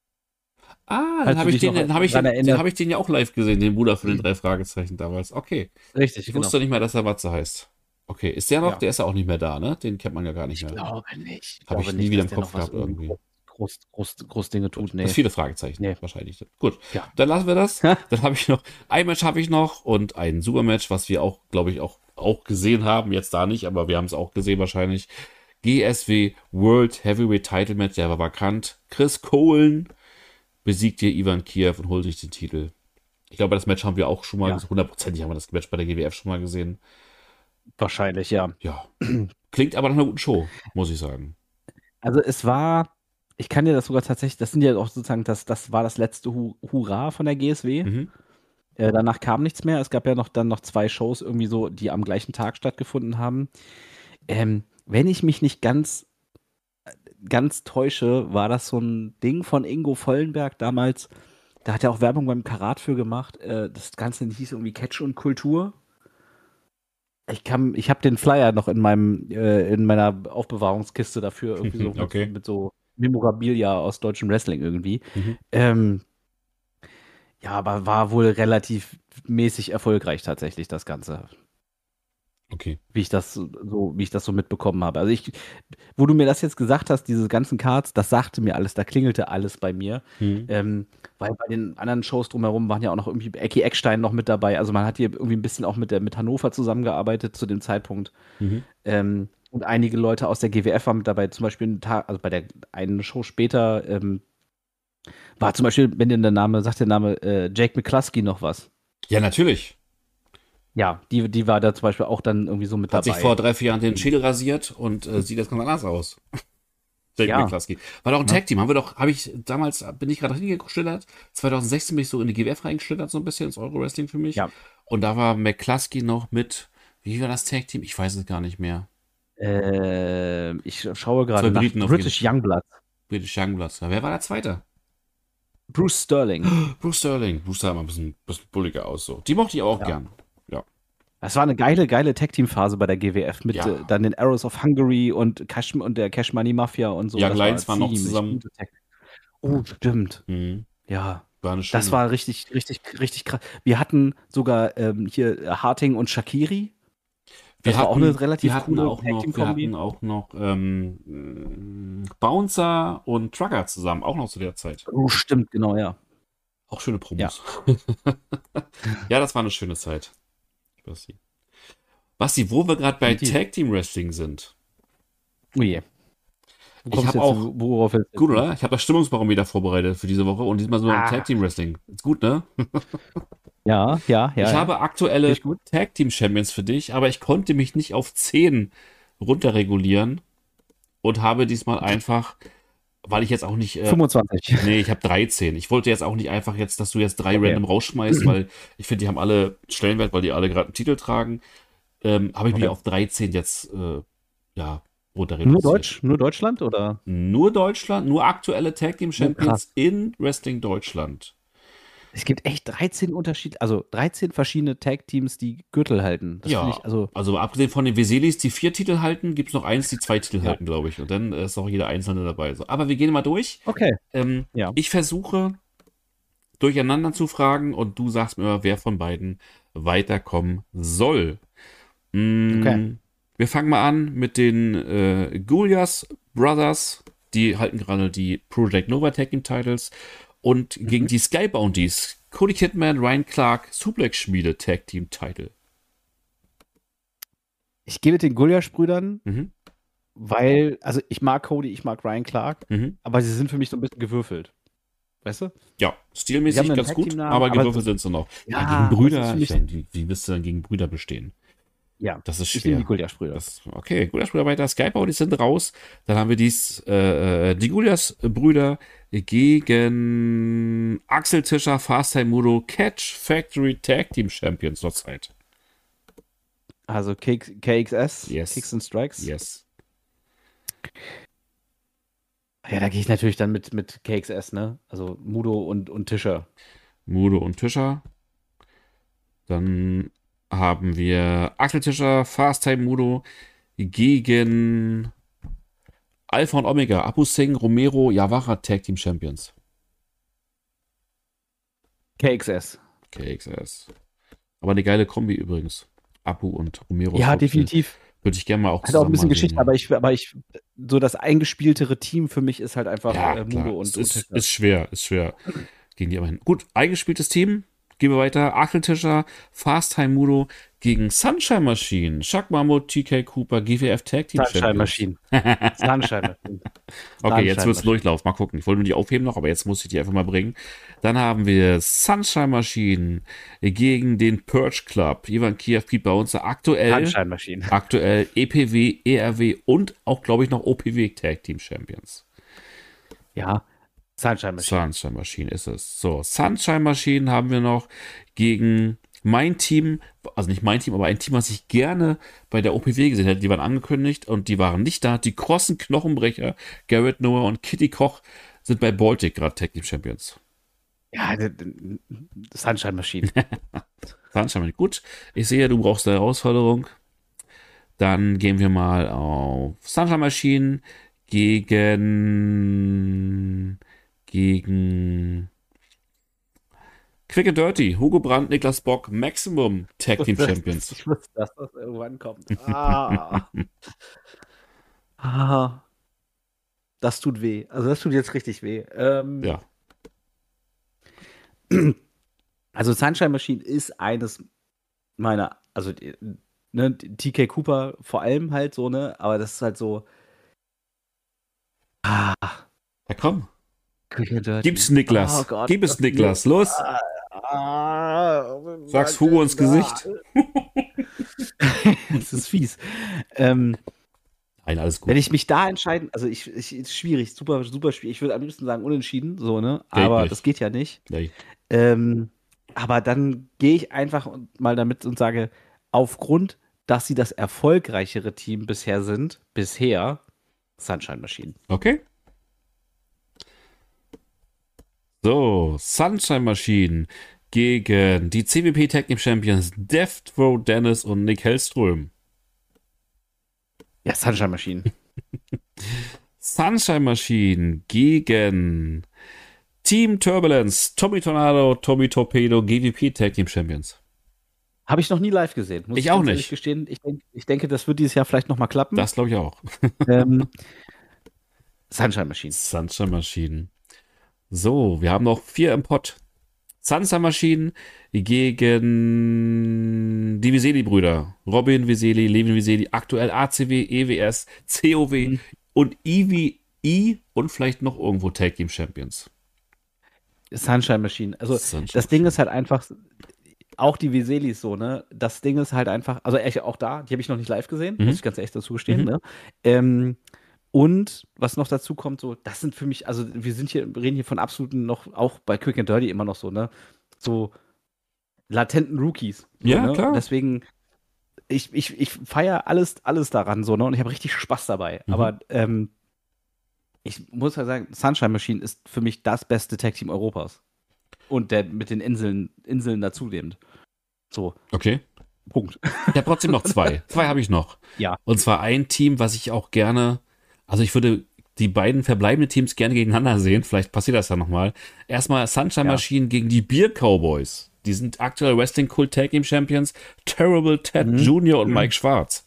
Ah, dann Falls du habe ich dich den, noch den habe ich, dran den erinnerst. habe ich den ja auch live gesehen, den Bruder von den drei Fragezeichen damals. Okay. Richtig, Ich genau. wusste nicht mehr, dass er Matze heißt. Okay, ist der noch? Ja. Der ist ja auch nicht mehr da, ne? Den kennt man ja gar nicht Ich mehr. glaube nicht. Ich Habe glaube ich nie nicht, wieder dass im der Kopf noch was gehabt irgendwie. groß, groß, groß, groß Dinge Gut. tut. Nee. Das viele Fragezeichen, Nee. wahrscheinlich. Gut, Ja. dann lassen wir das. Ha? Dann habe ich noch, ein Match habe ich noch und ein Supermatch, was wir auch, glaube ich, auch, auch gesehen haben. Jetzt da nicht, aber wir haben es auch gesehen wahrscheinlich. G S W World Heavyweight Title Match, der war vakant. Chris Kohlen besiegt hier Ivan Kiev und holt sich den Titel. Ich glaube, das Match haben wir auch schon mal, Ja. hundertprozentig haben wir das Match bei der G W F schon mal gesehen. Wahrscheinlich, ja. Ja, klingt aber nach einer guten Show, muss ich sagen. Also es war, ich kann dir das sogar tatsächlich, das sind ja auch sozusagen, das, das war das letzte Hu Hurra von der G S W. Mhm. Äh, danach kam nichts mehr. Es gab ja noch dann noch zwei Shows irgendwie so, die am gleichen Tag stattgefunden haben. Ähm, wenn ich mich nicht ganz, ganz täusche, war das so ein Ding von Ingo Vollenberg damals. Da hat er auch Werbung beim Karat für gemacht. Äh, das Ganze hieß irgendwie Catch und Kultur. Ich kann, ich habe den Flyer noch in meinem, äh, in meiner Aufbewahrungskiste dafür irgendwie so mit, Okay. mit so Memorabilia aus deutschem Wrestling irgendwie. Mhm. Ähm, ja, aber war wohl relativ mäßig erfolgreich tatsächlich das Ganze, Okay. wie ich das so, wie ich das so mitbekommen habe. Also ich, wo du mir das jetzt gesagt hast, diese ganzen Cards, das sagte mir alles, da klingelte alles bei mir. Mhm. Ähm, weil bei den anderen Shows drumherum waren ja auch noch irgendwie Ecki Eckstein noch mit dabei. Also man hat hier irgendwie ein bisschen auch mit der mit Hannover zusammengearbeitet zu dem Zeitpunkt. Mhm. Ähm, und einige Leute aus der G W F waren mit dabei. Zum Beispiel einen Tag, also bei der einen Show später ähm, war zum Beispiel, wenn dir der Name, sagt der Name äh, Jake McCluskey noch was? Ja, natürlich. Ja, die, die war da zum Beispiel auch dann irgendwie so mit Hat dabei. sich vor drei, vier Jahren den Schädel rasiert und äh, sieht jetzt ganz anders aus. Jake Ja. McCluskey. War doch ein Ja. Tag-Team. Haben wir doch, habe ich damals, bin ich gerade reingeschlittert. zwanzig sechzehn bin ich so in die G W F reingeschlittert, so ein bisschen ins Euro-Wrestling für mich. Ja. Und da war McCluskey noch mit, wie war das Tag-Team? Ich weiß es gar nicht mehr. Äh, ich schaue gerade Zwei nach Briten auf British jeden Youngblood. British Youngblood. Ja, wer war der Zweite? Bruce Sterling. Bruce Sterling. Bruce sah immer ein bisschen, bisschen bulliger aus. So. Die mochte ich auch Ja. gern. Ja. Das war eine geile, geile Tag-Team-Phase bei der G W F mit Ja. äh, dann den Arrows of Hungary und Cash und der Cash Money Mafia und so. Young Das Lions war waren noch ziemlich zusammen. gute Tag- Oh, stimmt. Mhm. Ja. War eine schöne. Das war richtig, richtig, richtig krass. Wir hatten sogar ähm, hier Harting und Shakiri. Das wir war auch hatten, eine relativ wir hatten coole auch noch, wir Tag-Team-Kombi. hatten auch noch ähm, Bouncer und Trucker zusammen, auch noch zu der Zeit. Oh, stimmt, genau, ja. Auch schöne Promos. Ja, das war eine schöne Zeit. Basti, Basti, wo wir gerade bei Definitiv. Tag Team Wrestling sind. Oh je. Wo Ich kommst hab du jetzt- auch- worauf willst du Gut, jetzt- oder? Ich habe das Stimmungsbarometer vorbereitet für diese Woche und diesmal so Ah. Tag Team Wrestling. Ist gut, ne? Ja, ja, ja. ich ja. habe aktuelle Richtig gut. Tag Team Champions für dich, aber ich konnte mich nicht auf zehn runterregulieren und habe diesmal einfach, weil ich jetzt auch nicht. Äh, fünfundzwanzig. Nee, ich habe dreizehn. Ich wollte jetzt auch nicht einfach jetzt, dass du jetzt drei Okay. random rausschmeißt, weil ich finde, die haben alle Stellenwert, weil die alle gerade einen Titel tragen. Ähm, habe ich mich Okay. auf dreizehn jetzt, äh, ja, runter Nur reduziert. Deutsch? Nur Deutschland oder? Nur Deutschland, nur aktuelle Tag Team Oh, Champions in Wrestling Deutschland. Es gibt echt dreizehn Unterschied, also dreizehn verschiedene Tag-Teams, die Gürtel halten. Das Ja, finde ich, also, also abgesehen von den Veselis, die vier Titel halten, gibt es noch eins, die zwei Titel Ja. halten, glaube ich. Und dann äh, ist auch jeder Einzelne dabei. So. Aber wir gehen mal durch. okay. Ähm, Ja. Ich versuche durcheinander zu fragen und du sagst mir, wer von beiden weiterkommen soll. Mm, Okay. Wir fangen mal an mit den äh, Goliath Brothers. Die halten gerade die Project Nova Tag Team Titles. Und gegen die Skybounties, Cody Kidman, Ryan Clark, Suplex Schmiede Tag Team Title. Ich gehe mit den Gulliasch-Brüdern, Mhm. weil, also ich mag Cody, ich mag Ryan Clark, Mhm. aber sie sind für mich so ein bisschen gewürfelt. Weißt du? Ja, Sie stilmäßig haben einen ganz gut, Tag-Team-Namen, aber aber gewürfelt das- sind sie noch. Ja, Ja, gegen aber Brüder, das ist für mich- ich meine, wie, wie willst du dann gegen Brüder bestehen? Ja. Das ist Ich nehme schwer. die Gulliasch-Brüder. Das, okay, Goliath-Brüder weiter. Skybow, die sind raus. Dann haben wir dies, äh, die Goliath-Brüder gegen Axel Tischer, Fast Time Mudo, Catch Factory Tag Team Champions zur Zeit. Also K X S, Yes. Kicks and Strikes. Yes. Ja, da gehe ich natürlich dann mit, mit K X S, ne? Also Mudo und, und Tischer. Mudo und Tischer. Dann haben wir Axel Tischer, Fast Time Mudo gegen Alpha und Omega, Abu Singh, Romero, Yawara, Tag Team Champions. K X S. K X S. Aber eine geile Kombi übrigens. Abu und Romero. Ja, definitiv. Würde ich gerne mal auch Hat auch ein zusammen bisschen mal Geschichte, sehen. aber ich, aber ich, so das eingespieltere Team für mich ist halt einfach Ja, äh, klar. Mudo Es und, und ist, Tischer. ist schwer, ist schwer. Gegen die anderen. Gut, eingespieltes Team. Gehen wir weiter. Achel Tischer, Fast Time Mudo gegen Sunshine Machine. Shaq Mahmood, T K Cooper, G W F Tag Team Sunshine Champions. Machine. Sunshine Machine. Okay, jetzt Sunshine wird's Machine. Durchlauf. Mal gucken. Ich wollte nur die aufheben noch, aber jetzt muss ich die einfach mal bringen. Dann haben wir Sunshine Machine gegen den Purge Club. Ivan Kiev, Pete Bouncer. Aktuell, Sunshine Machine. aktuell E P W, E R W und auch, glaube ich, noch O P W Tag Team Champions. Ja, Sunshine Machine. Sunshine Machine ist es. So, Sunshine Machine haben wir noch gegen mein Team, also nicht mein Team, aber ein Team, was ich gerne bei der O P W gesehen hätte. Die waren angekündigt und die waren nicht da. Die krossen Knochenbrecher, Garrett Noah und Kitty Koch sind bei Baltic gerade Tag Team Champions. Ja, d- d- Sunshine Machine. Sunshine Machine, gut. Ich sehe, du brauchst eine Herausforderung. Dann gehen wir mal auf Sunshine Machine gegen gegen Quick and Dirty, Hugo Brandt, Niklas Bock, Maximum Tag Team Champions. Ich wusste, dass das irgendwann kommt. Ah. ah. Das tut weh. Also das tut jetzt richtig weh. Ähm, Ja, Also Sunshine Machine ist eines meiner, also die- ne, T K Cooper vor allem halt so, ne? Aber das ist halt so. Ah, ja komm. Quick and Dirty. Gib's Niklas. Oh Gott, Gib es das- Niklas. Los. Ah, ah, Sag's Hugo ins Gesicht. Das ist fies. Ähm, Nein, alles gut. wenn ich mich da entscheiden, also ich, ich ist schwierig, super, super schwierig. Ich würde am liebsten sagen unentschieden, so, ne? Geht Aber nicht. das geht ja nicht. Nee. Ähm, aber dann gehe ich einfach und- mal damit und sage, aufgrund, dass sie das erfolgreichere Team bisher sind, bisher Sunshine Machine. Okay. So, Sunshine Machine gegen die C W P Tag Team Champions Death Row Dennis und Nick Hellström. Ja, Sunshine Machine. Sunshine Machine gegen Team Turbulence, Tommy Tornado, Tommy Torpedo, G W P Tag Team Champions. Habe ich noch nie live gesehen. Muss Ich auch ganz nicht. ehrlich gestehen. Ich, denk, ich denke, das wird dieses Jahr vielleicht noch mal klappen. Das glaube ich auch. Ähm, Sunshine Machine. Sunshine Machine. So, wir haben noch vier im Pott. Sunshine Machine gegen die Viseli-Brüder. Robin Viseli, Levin Viseli, aktuell A C W, E W S, C O W Mhm. und I W I und vielleicht noch irgendwo Tag Team Champions. Sunshine Machine. Also Sunshine das Ding Machine. ist halt einfach, auch die Viselis so, ne? Das Ding ist halt einfach, also echt auch da, die habe ich noch nicht live gesehen, Mhm. muss ich ganz ehrlich dazu gestehen, Mhm. ne? Ähm, und was noch dazu kommt, so, das sind für mich, also wir sind hier, reden hier von absoluten noch, auch bei Quick and Dirty immer noch so, ne? So latenten Rookies. So, Ja, ne? klar. Und deswegen, ich, ich, ich feiere alles, alles daran so, ne? Und ich habe richtig Spaß dabei. Mhm. Aber ähm, ich muss ja sagen, Sunshine Machine ist für mich das beste Tag-Team Europas. Und der mit den Inseln, Inseln dazunehmend. So, Okay. Punkt. Ich habe trotzdem noch zwei. Zwei habe ich noch. Ja. Und zwar ein Team, was ich auch gerne, also ich würde die beiden verbleibenden Teams gerne gegeneinander sehen. Vielleicht passiert das ja nochmal. Erstmal Sunshine Ja. Machine gegen die Beer Cowboys. Die sind aktuell Wrestling Cult Tag Team Champions. Terrible Ted Mhm. Junior und Mhm. Mike Schwarz.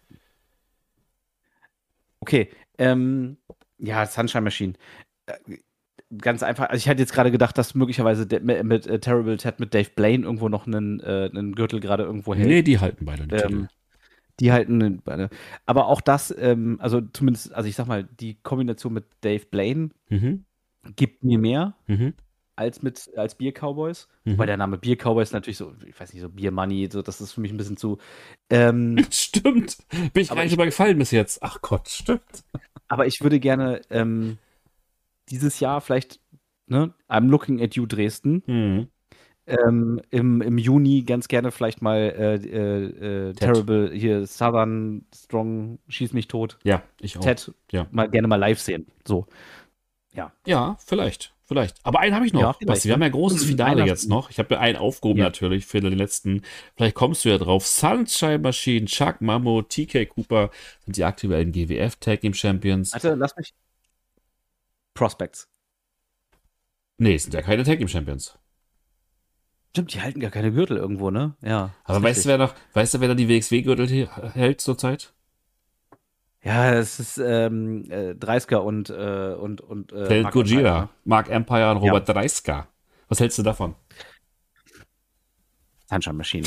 Okay. Ähm, ja, Sunshine Machine. Äh, Ganz einfach, also ich hätte jetzt gerade gedacht, dass möglicherweise de- mit, mit äh, Terrible Ted mit Dave Blaine irgendwo noch einen, äh, einen Gürtel gerade irgendwo hält. Nee, die halten beide die Titel. Ähm, die halten einen- eine- aber auch das, ähm, also zumindest, also ich sag mal, die Kombination mit Dave Blaine Mhm. gibt mir mehr Mhm. als mit als Beer Cowboys. Mhm. Wobei der Name Beer Cowboys natürlich so, ich weiß nicht, so Beer Money, so, das ist für mich ein bisschen zu. Ähm, Stimmt. Bin ich Aber gar nicht ich- drüber gefallen bis jetzt. Ach Gott, stimmt. aber ich würde gerne ähm, dieses Jahr vielleicht, ne, I'm looking at you Dresden, Mhm. ähm, im, im Juni ganz gerne vielleicht mal äh, äh, äh, Terrible, hier Southern Strong, Schieß mich tot, Ja, ich auch. Ted, Ja. mal gerne mal live sehen. So. Ja. Ja, vielleicht. Vielleicht. Aber einen habe ich Ja, noch. vielleicht, Basti, wir haben ne? ja ein großes Finale Einer jetzt noch. Ich habe ja einen aufgehoben Ja. natürlich für den letzten. Vielleicht kommst du ja drauf. Sunshine Machine, Chuck Mammo, T K Cooper sind die aktuellen G W F Tag Team Champions. Warte, lass mich. Prospects. Nee, sind ja keine Tag Team Champions. Stimmt, die halten gar keine Gürtel irgendwo, ne? Ja. Aber ist weißt du, richtig. wer noch, weißt du, wer da die W X W-Gürtel he- hält zurzeit? Ja, es ist ähm, äh, Dreisker und, äh, und, und äh, Planet Mark Empire, Gojira, ne? Mark Empire und Ja, Robert Dreisker. Was hältst du davon? Sunshine Machine.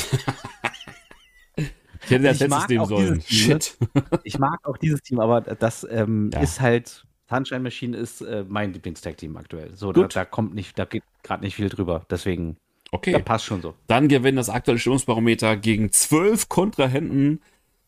Ich hätte als Ich letztes mag nehmen auch sollen. dieses Team, ne? Shit. Ich mag auch dieses Team, aber das ähm, Ja. ist halt, Sunshine Machine ist äh, mein Lieblingstag-Team aktuell. So, da, Gut. da kommt nicht, da geht gerade nicht viel drüber. Deswegen, das Okay. passt schon so. Dann gewinnt das aktuelle Stimmungsbarometer gegen zwölf Kontrahenten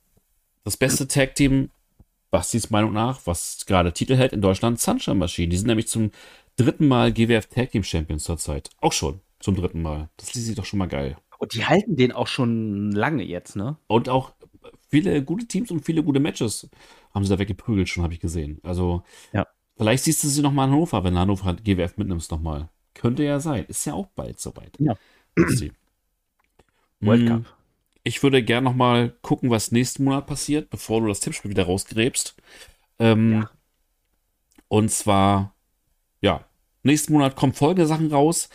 das beste Tag-Team, Bastis Meinung nach, was gerade Titel hält in Deutschland, Sunshine Machine. Die sind nämlich zum dritten Mal G W F Tag Team Champions zurzeit. Auch schon zum dritten Mal. Das liest sich doch schon mal geil. Und die halten den auch schon lange jetzt, ne? Und auch viele gute Teams und viele gute Matches haben sie da weggeprügelt schon, habe ich gesehen. Also Ja. vielleicht siehst du sie noch mal in Hannover, wenn Hannover G W F mitnimmst noch mal. Könnte ja sein. Ist ja auch bald soweit. Ja. Basti. World Mm, Cup. Ich würde gerne noch mal gucken, was nächsten Monat passiert, bevor du das Tippspiel wieder rausgräbst. Ähm, Ja. Und zwar, ja, nächsten Monat kommen folgende Sachen raus.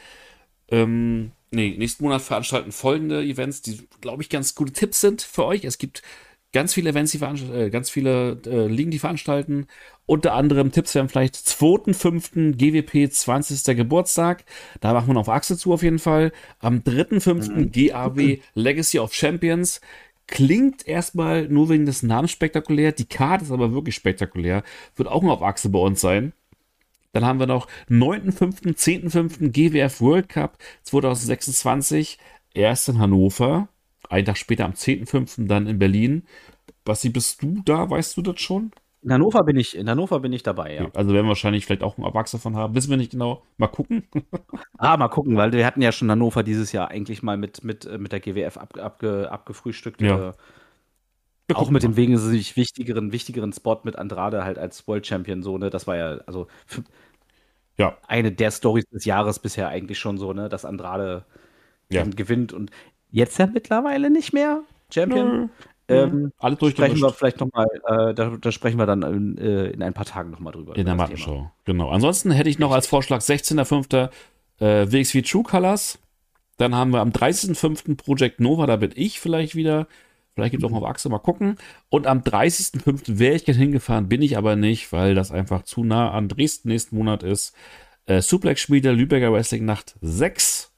Ähm, nee, nächsten Monat veranstalten folgende Events, die, glaube ich, ganz gute Tipps sind für euch. Es gibt ganz viele Events, die veranstalten, äh, ganz viele äh, Ligen, die veranstalten. Unter anderem Tipps wären vielleicht zweiten fünften G W P zwanzigsten Geburtstag. Da machen wir noch auf Achse zu auf jeden Fall. Am dritten fünften Mhm. G A W Legacy of Champions. Klingt erstmal nur wegen des Namens spektakulär. Die Karte ist aber wirklich spektakulär. Wird auch noch auf Achse bei uns sein. Dann haben wir noch neunten fünften, zehnten fünften G W F World Cup zwanzig sechsundzwanzig. Erst in Hannover. Einen Tag später am zehnten fünften dann in Berlin. Basti, bist du da? Weißt du das schon? In Hannover bin ich, in Hannover bin ich dabei, ja. Okay, also werden wir wahrscheinlich vielleicht auch einen Erwachsenen davon haben. Wissen wir nicht genau. Mal gucken. Ah, mal gucken, weil wir hatten ja schon Hannover dieses Jahr eigentlich mal mit, mit, äh, mit der G W F ab, abge, abgefrühstückt. Ja. Äh, Wir auch gucken mit mal. dem wesentlich wichtigeren, wichtigeren Spot mit Andrade halt als World Champion so, ne? Das war ja, also f- Ja, eine der Stories des Jahres bisher eigentlich schon so, ne? Dass Andrade ja. dann gewinnt und jetzt ja mittlerweile nicht mehr Champion. Nö, nö. Ähm, Alles sprechen wir durchgemischt. vielleicht nochmal, äh, da, da sprechen wir dann in, äh, in ein paar Tagen nochmal drüber. In über der das Thema. Mattenshow. Genau. Ansonsten hätte ich noch als Vorschlag sechzehnten fünften Äh, W X W True Colors. Dann haben wir am dreißigsten fünften Project Nova, da bin ich vielleicht wieder. Vielleicht gibt es auch noch auf Achse, mal gucken. Und am dreißigsten fünften wäre ich gerne hingefahren, bin ich aber nicht, weil das einfach zu nah an Dresden nächsten Monat ist. Äh, Suplex-Schmiede, Lübecker Wrestling Nacht sechs.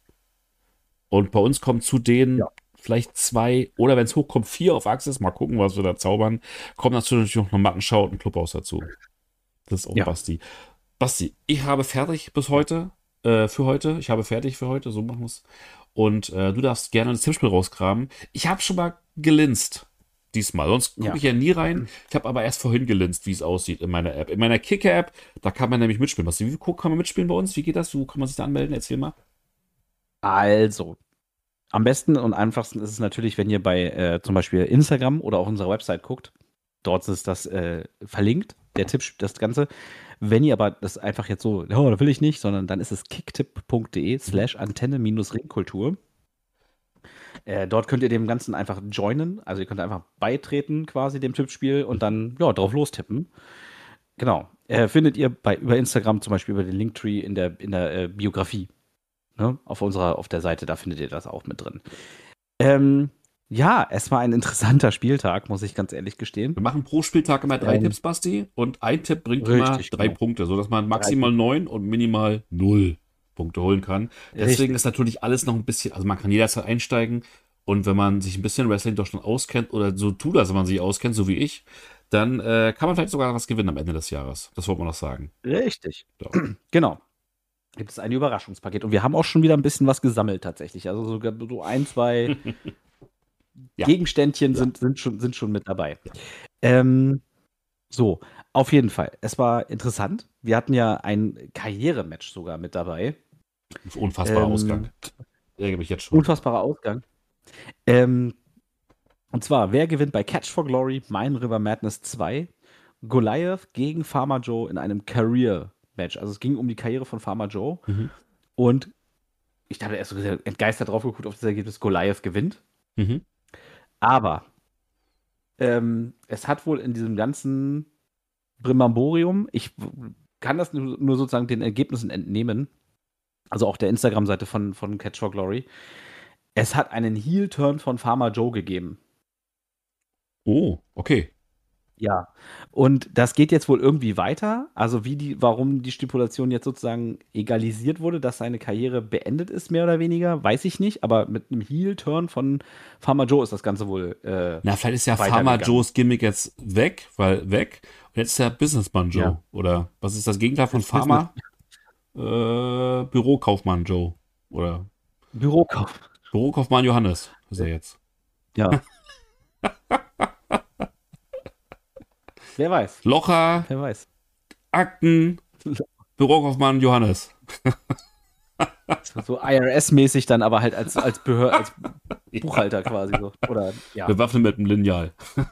Und bei uns kommen zu denen Ja. vielleicht zwei oder wenn es hochkommt, vier auf Achse. Mal gucken, was wir da zaubern. Kommt natürlich noch eine Mattenschau und ein Clubhaus dazu. Das ist auch Ja. Basti. Basti, ich habe fertig bis heute, äh, für heute. Ich habe fertig für heute, so machen wir es. Und äh, du darfst gerne das Tippspiel rausgraben. Ich habe schon mal gelinst diesmal. Sonst gucke Ja. ich ja nie rein. Ich habe aber erst vorhin gelinst, wie es aussieht in meiner App. In meiner Kicker-App, da kann man nämlich mitspielen. Basti, wie kann man mitspielen bei uns? Wie geht das? Wo kann man sich da anmelden? Erzähl mal. Also, am besten und einfachsten ist es natürlich, wenn ihr bei äh, zum Beispiel Instagram oder auch unserer Website guckt. Dort ist das äh, verlinkt, der Tipp, das Ganze. Wenn ihr aber das einfach jetzt so, oh, das will ich nicht, sondern dann ist es kicktipp.de slash Antenne-Ringkultur. Äh, dort könnt ihr dem Ganzen einfach joinen, also ihr könnt einfach beitreten quasi dem Tippspiel und dann ja, drauf lostippen. Genau. Äh, findet ihr bei, über Instagram zum Beispiel über den Linktree in der, in der äh, Biografie. Ne? Auf unserer, auf der Seite, da findet ihr das auch mit drin. Ähm, ja, es war ein interessanter Spieltag, muss ich ganz ehrlich gestehen. Wir machen pro Spieltag immer drei Ähm, Tipps, Basti. Und ein Tipp bringt richtig, immer drei genau. Punkte, sodass man maximal neun und minimal null Punkte holen kann. Deswegen Richtig. ist natürlich alles noch ein bisschen, also man kann jederzeit einsteigen. Und wenn man sich ein bisschen Wrestling doch schon auskennt oder so tut, als wenn man sich auskennt, so wie ich, dann äh, kann man vielleicht sogar was gewinnen am Ende des Jahres. Das wollte man noch sagen. Richtig. So. Genau. Gibt es ein Überraschungspaket. Und wir haben auch schon wieder ein bisschen was gesammelt tatsächlich. Also sogar so ein, zwei Ja. Gegenständchen Ja. sind, sind, schon, sind schon mit dabei. Ähm, so, auf jeden Fall. Es war interessant. Wir hatten ja ein Karrierematch sogar mit dabei. Unfassbarer Ähm, Ausgang. Ärgere mich jetzt schon. Unfassbarer Ausgang. Ähm, und zwar, wer gewinnt bei Catch for Glory, Main River Madness zwei? Goliath gegen Pharma Joe in einem Career Match. Also es ging um die Karriere von Farmer Joe. Mhm. Und ich habe erst so entgeistert drauf geguckt, auf das Ergebnis, Goliath gewinnt. Mhm. Aber ähm, es hat wohl in diesem ganzen Brimborium, ich kann das nur, nur sozusagen den Ergebnissen entnehmen, also auch der Instagram-Seite von, von Catch for Glory, es hat einen Heel-Turn von Farmer Joe gegeben. Oh, okay. Ja. Und das geht jetzt wohl irgendwie weiter. Also wie die, warum die Stipulation jetzt sozusagen egalisiert wurde, dass seine Karriere beendet ist, mehr oder weniger, weiß ich nicht. Aber mit einem Heel-Turn von Farmer Joe ist das Ganze wohl äh, Na, vielleicht ist ja Farmer weitergegangen. Joes Gimmick jetzt weg, weil weg. Und jetzt ist er Businessman Joe. Ja. Oder was ist das Gegenteil von Ist Farmer? Äh, Bürokaufmann Joe. Oder Bürokauf. Bürokaufmann Johannes ist er jetzt. Ja. Wer weiß. Locher, Wer weiß. Akten, Bürokaufmann Johannes. So I R S-mäßig dann aber halt als, als, Behör als Buchhalter quasi so. Oder ja. Bewaffnet mit einem Lineal.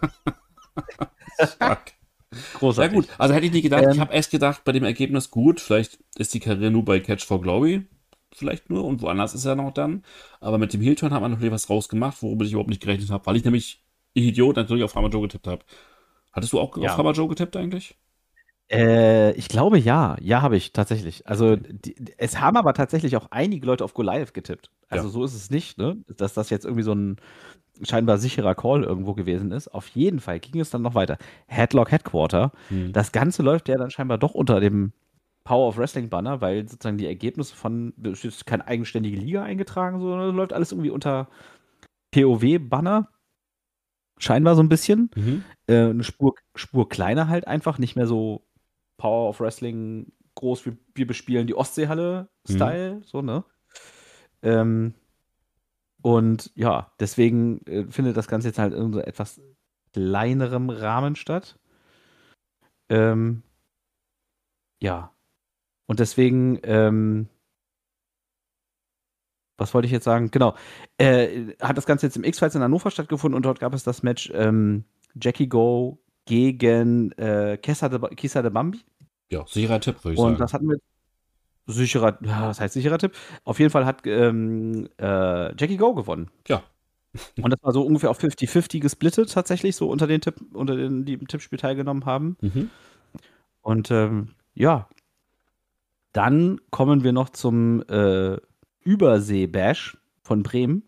Stark. Großartig. Ja gut, also hätte ich nicht gedacht, Ähm, ich habe erst gedacht, bei dem Ergebnis gut, vielleicht ist die Karriere nur bei Catch for Glory, vielleicht nur, und woanders ist er noch dann. Aber mit dem Heel-Turn hat man natürlich was rausgemacht, worüber ich überhaupt nicht gerechnet habe, weil ich nämlich, ich Idiot, natürlich auf Farmer Joe getippt habe. Hattest du auch Ja. auf Farmer Joe getippt eigentlich? Äh, ich glaube ja. Ja, habe ich tatsächlich. Also die, es haben aber tatsächlich auch einige Leute auf Goliath getippt. Also Ja. so ist es nicht, ne? Dass das jetzt irgendwie so ein scheinbar sicherer Call irgendwo gewesen ist. Auf jeden Fall ging es dann noch weiter. Headlock Headquarter. Hm. Das Ganze läuft ja dann scheinbar doch unter dem Power of Wrestling Banner, weil sozusagen die Ergebnisse von, es ist keine eigenständige Liga eingetragen, sondern es läuft alles irgendwie unter P O W-Banner. Scheinbar so ein bisschen. Mhm. Äh, eine Spur, Spur kleiner halt einfach, nicht mehr so Power of Wrestling groß, wie wir bespielen die Ostseehalle-Style, so, ne? Ähm, und ja, deswegen äh, findet das Ganze jetzt halt in so etwas kleinerem Rahmen statt. Ähm, ja. Und deswegen, ähm, was wollte ich jetzt sagen? Genau. Äh, hat das Ganze jetzt im X-Files in Hannover stattgefunden und dort gab es das Match ähm, Jackie Go gegen äh, Kesa de, Kisa de Bambi. Ja, sicherer Tipp, würde ich Und sagen. das hatten wir sicherer, ja, was heißt sicherer Tipp? Auf jeden Fall hat ähm, äh, Jackie Go gewonnen. Ja. Und das war so ungefähr auf fünfzig fünfzig gesplittet tatsächlich, so unter den Tipp, unter den, die im Tippspiel teilgenommen haben. Mhm. Und ähm, ja, dann kommen wir noch zum äh, Übersee-Bash von Bremen.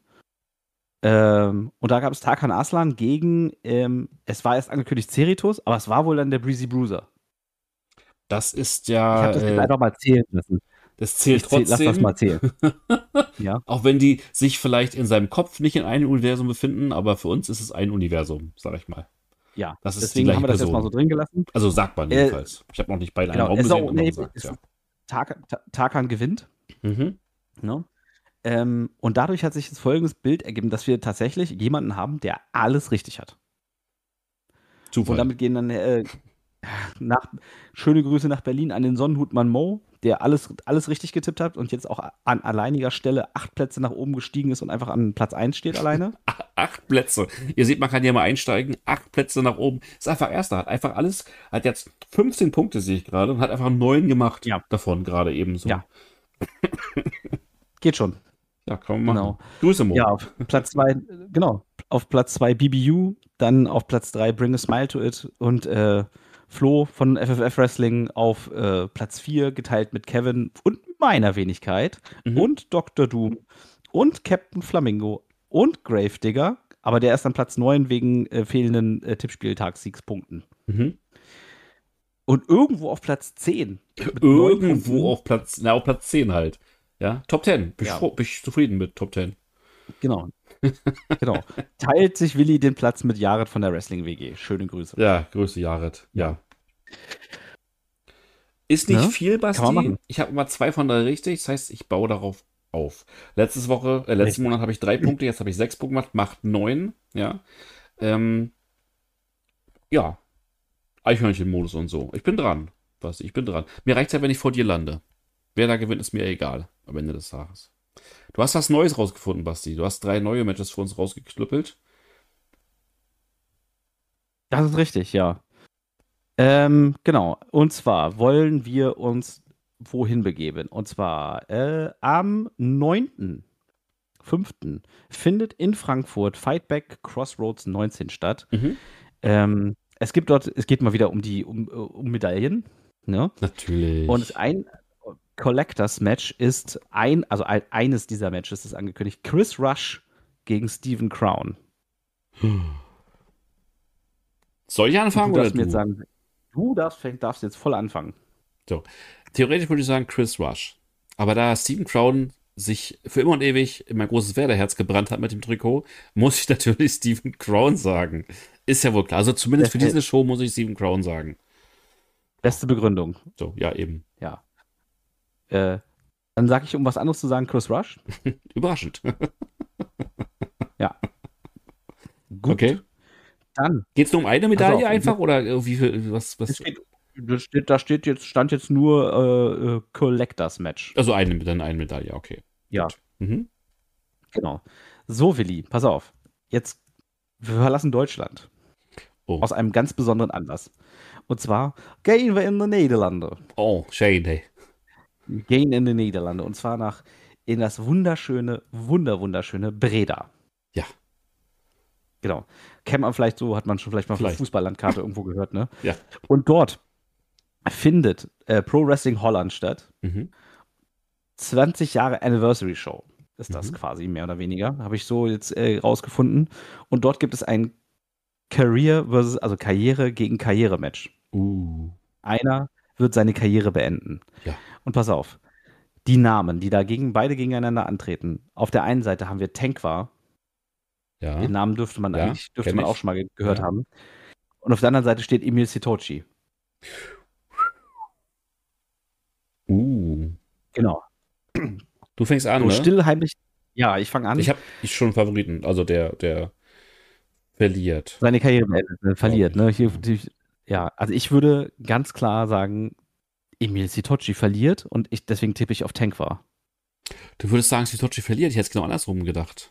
Ähm, und da gab es Tarkan Aslan gegen, ähm, es war erst angekündigt Cerritos, aber es war wohl dann der Breezy Bruiser. Das ist Ich ja, habe das jetzt äh, einfach mal zählen lassen. das zählt Ich zähl, lass das trotzdem. mal zählen. Ja. Auch wenn die sich vielleicht in seinem Kopf nicht in einem Universum befinden, aber für uns ist es ein Universum, sag ich mal. Ja, Das ist die deswegen gleiche haben wir das Person. jetzt mal so drin gelassen. Also sagt man Äh, jedenfalls. Ich habe noch nicht beide Genau, einen Raum es ist gesehen, auch, aber man nee, sagt, es ja. ist Tarkan, Ta- Tarkan gewinnt. Mhm. Ne? Ähm, und dadurch hat sich das folgendes Bild ergeben, dass wir tatsächlich jemanden haben, der alles richtig hat. Zufall. Und damit gehen dann äh, nach, schöne Grüße nach Berlin an den Sonnenhutmann Mo, der alles, alles richtig getippt hat und jetzt auch an alleiniger Stelle acht Plätze nach oben gestiegen ist und einfach an Platz eins steht alleine. Ach, acht Plätze. Ihr seht, man kann hier mal einsteigen. Acht Plätze nach oben. Ist einfach Erster. Hat einfach alles. Hat jetzt fünfzehn Punkte, sehe ich gerade. Und hat einfach neun gemacht. Ja. Davon gerade eben so. Ja. Geht schon. Ja, kann man machen. Genau. Grüße, Mo. Ja, auf Platz zwei, genau. Auf Platz zwei B B U, dann auf Platz drei Bring a Smile to It und äh, Flo von F F F Wrestling auf äh, Platz vier, geteilt mit Kevin und meiner Wenigkeit Mhm. und Doktor Doom und Captain Flamingo und Gravedigger, aber der ist an Platz neun wegen äh, fehlenden äh, Tippspieltagssiegspunkten. Mhm. Und irgendwo auf Platz zehn. mit neun Punkten. Irgendwo auf Platz, na, auf Platz zehn halt. Ja, Top zehn. Bin, Ja. ich, froh- bin ich zufrieden mit Top zehn. Genau. Genau. Teilt sich Willi den Platz mit Jared von der Wrestling W G. Schöne Grüße. Ja, Grüße, Jared. Ja. Ist nicht Ne? viel, Kann man Basti. machen. Ich habe immer zwei von drei richtig. Das heißt, ich baue darauf auf. Letztes Woche, äh, letzten Richtig. Monat habe ich drei Punkte, jetzt habe ich sechs Punkte gemacht, macht neun. Ja. Ähm, ja. Eichhörnchen-Modus und so. Ich bin dran. Basti, ich bin dran. Mir reicht ja, wenn ich vor dir lande. Wer da gewinnt, ist mir egal. Am Ende des Tages. Du hast was Neues rausgefunden, Basti. Du hast drei neue Matches für uns rausgeklüppelt. Das ist richtig, ja. Ähm, genau. Und zwar wollen wir uns wohin begeben. Und zwar äh, am neunten fünften findet in Frankfurt Fightback Crossroads neunzehn statt. Mhm. Ähm, es gibt dort, es geht mal wieder um die um, um Medaillen. Ne? Natürlich. Und ein Collectors Match ist ein, also ein, eines dieser Matches ist angekündigt. Chris Rush gegen Stephen Crown. Soll ich anfangen du oder darfst du? Mir jetzt sagen, du darfst, darfst jetzt voll anfangen. So. Theoretisch würde ich sagen Chris Rush. Aber da Stephen Crown sich für immer und ewig in mein großes Werderherz gebrannt hat mit dem Trikot, muss ich natürlich Stephen Crown sagen. Ist ja wohl klar. Also zumindest für diese Show muss ich Stephen Crown sagen. Beste Begründung. So, ja, eben. Ja. Äh, dann sage ich, um was anderes zu sagen, Chris Rush. Überraschend. Ja. Gut. Okay. Dann. Geht es nur um eine Medaille einfach oder wie viel, was, was? Steht, da, steht, da steht jetzt, stand jetzt nur äh, Collectors Match. Also eine, dann eine Medaille, okay. Ja. Mhm. Genau. So, Willi, pass auf. Jetzt, wir verlassen Deutschland. Oh. Aus einem ganz besonderen Anlass. Und zwar gehen wir in die Niederlande. Oh, schön, hey. Gehen in die Niederlande. Und zwar nach in das wunderschöne, wunder, wunderschöne Breda. Ja. Genau. Kennt man vielleicht so, hat man schon vielleicht mal vielleicht. von der Fußballlandkarte irgendwo gehört, ne? Ja. Und dort findet äh, Pro Wrestling Holland statt. Mhm. zwanzig Jahre Anniversary Show ist das Mhm. quasi, mehr oder weniger. Habe ich so jetzt äh, rausgefunden. Und dort gibt es ein Career versus, also Karriere gegen Karriere-Match. Uh. Einer wird seine Karriere beenden. Ja. Und pass auf, die Namen, die dagegen beide gegeneinander antreten. Auf der einen Seite haben wir Tankwar. Ja. Den Namen dürfte man Ja, eigentlich dürfte man ich. auch schon mal ge gehört Ja. haben. Und auf der anderen Seite steht Emil Sitoci. Uh. Genau. Du fängst an, So ne? still, heimlich. Ja, ich fange an. Ich habe ich schon einen Favoriten, also der, der verliert. Seine Karriere beendet, äh, verliert. Ne? Hier, Ja. die, ja, also ich würde ganz klar sagen, Emil Sitoci verliert und ich, deswegen tippe ich auf Tankwar. Du würdest sagen, Sitoci verliert. Ich hätte es genau andersrum gedacht.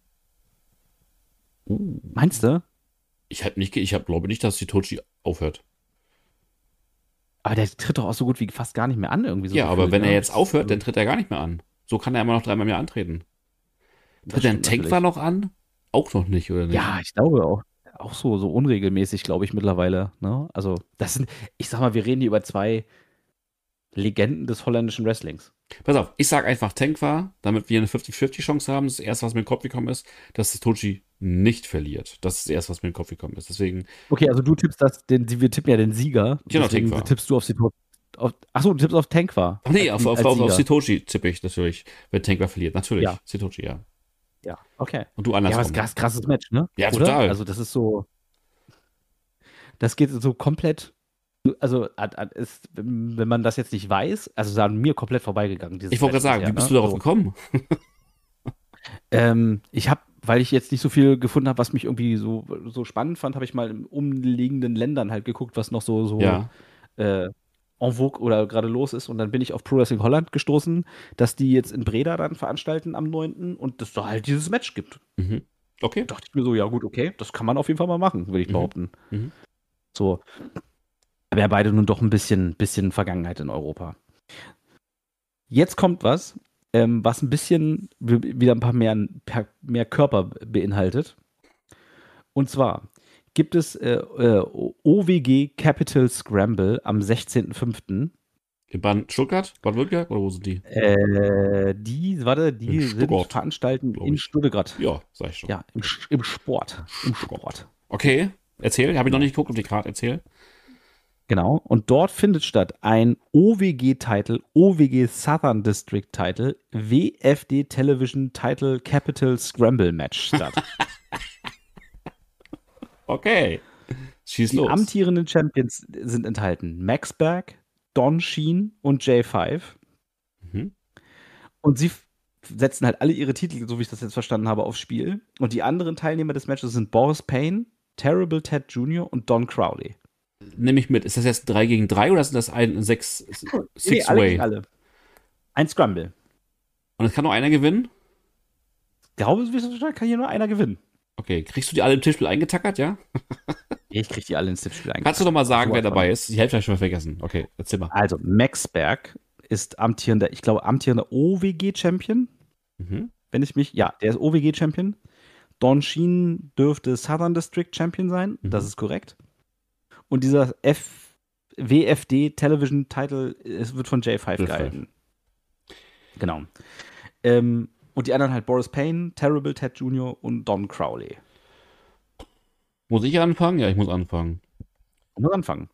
Uh. Meinst du? Ich habe nicht, ich hab, glaube nicht, dass Sitoci aufhört. Aber der tritt doch auch so gut wie fast gar nicht mehr an irgendwie. So ja, aber gefühlt, wenn ne? er jetzt aufhört, dann tritt er gar nicht mehr an. So kann er immer noch dreimal mehr antreten. Das Tritt er ein stimmt Tankwar natürlich. noch an? Auch noch nicht, oder nicht? Ja, ich glaube auch. Auch so, so unregelmäßig, glaube ich, mittlerweile. Ne? Also, das sind, ich sag mal, wir reden hier über zwei Legenden des holländischen Wrestlings. Pass auf, ich sag einfach Tankwar, damit wir eine fünfzig fünfzig Chance haben. Das erste, was mir in den Kopf gekommen ist, dass Sitoci nicht verliert. Das ist das erste, was mir in den Kopf gekommen ist. Deswegen, Okay, also du tippst das, den, wir tippen ja den Sieger. Genau, deswegen Tankwar. tippst du auf Sitoci. Auf, achso, du tippst auf Tankwar. ach nee, als- auf, auf, als auf, auf Sieger. Sitoci tippe ich natürlich, wenn Tankwar verliert. Natürlich, Ja. Sitoci, ja. Ja, okay. Und du Ja, andersrum. aber es ist krass, krasses Match, ne? Ja, Oder? total. Also, das ist so. Das geht so komplett. Also, ad- ad- ist, wenn wenn man das jetzt nicht weiß, also ist an mir komplett vorbeigegangen. Dieses Ich wollte Match gerade sagen, bisher, wie bist ne? du darauf So. gekommen? Ähm, ich habe, weil ich jetzt nicht so viel gefunden habe, was mich irgendwie so, so spannend fand, habe ich mal in umliegenden Ländern halt geguckt, was noch so, so Ja. äh, en vogue oder gerade los ist. Und dann bin ich auf Pro Wrestling Holland gestoßen, dass die jetzt in Breda dann veranstalten am neunten und dass da halt dieses Match gibt. Mhm. Okay. Da dachte ich mir so, ja gut, okay, das kann man auf jeden Fall mal machen, würde ich Mhm. behaupten. Mhm. So. Aber ja, beide nun doch ein bisschen, bisschen Vergangenheit in Europa. Jetzt kommt was, ähm, was ein bisschen w- wieder ein paar mehr, per- mehr Körper beinhaltet. Und zwar gibt es äh, äh, O W G Capital Scramble am sechzehnten fünften In Bad Stuttgart? Bad Württemberg? Oder wo sind die? Äh, die, warte, die In sind Stuttgart, veranstalten glaub in ich. Stuttgart. Ja, sag ich schon. Ja, im, Sch- im Sport. Im Stuttgart. Sport. Okay, erzähl. Habe ich noch nicht geguckt auf die Karte. Erzähl. Genau. Und dort findet statt ein O W G-Title, O W G Southern District Title, W F D Television Title Capital Scramble Match statt. Okay. Schieß Die los. amtierenden Champions sind enthalten Max Berg, Don Sheen und J fünf. Mhm. Und sie f- setzen halt alle ihre Titel, so wie ich das jetzt verstanden habe, aufs Spiel. Und die anderen Teilnehmer des Matches sind Boris Payne, Terrible Ted Junior und Don Crowley. Nehme ich mit. Ist das jetzt drei gegen drei oder ist das ein sechs Nee, alle Six-Way? gegen alle. Ein Scramble. Und es kann nur einer gewinnen? Ich glaube, wie es verstanden, kann hier nur einer gewinnen. Okay. Kriegst du die alle im Tischspiel eingetackert, ja? Ich kriege die alle ins Tippspiel Kannst du doch mal sagen, Sowas wer von. dabei ist? Die Hälfte habe ich schon mal vergessen. Okay, erzähl mal. Also, Max Berg ist amtierender, ich glaube, amtierender O W G-Champion, Mhm. wenn ich mich, ja, der ist O W G-Champion. Don Sheen dürfte Southern District Champion sein, Mhm. das ist korrekt. Und dieser F W F D Television Title, es wird von J fünf J fünf. gehalten. Genau. Ähm, und die anderen halt Boris Payne, Terrible Ted Junior und Don Crowley. Muss ich anfangen? Ja, ich muss anfangen. Ich muss anfangen.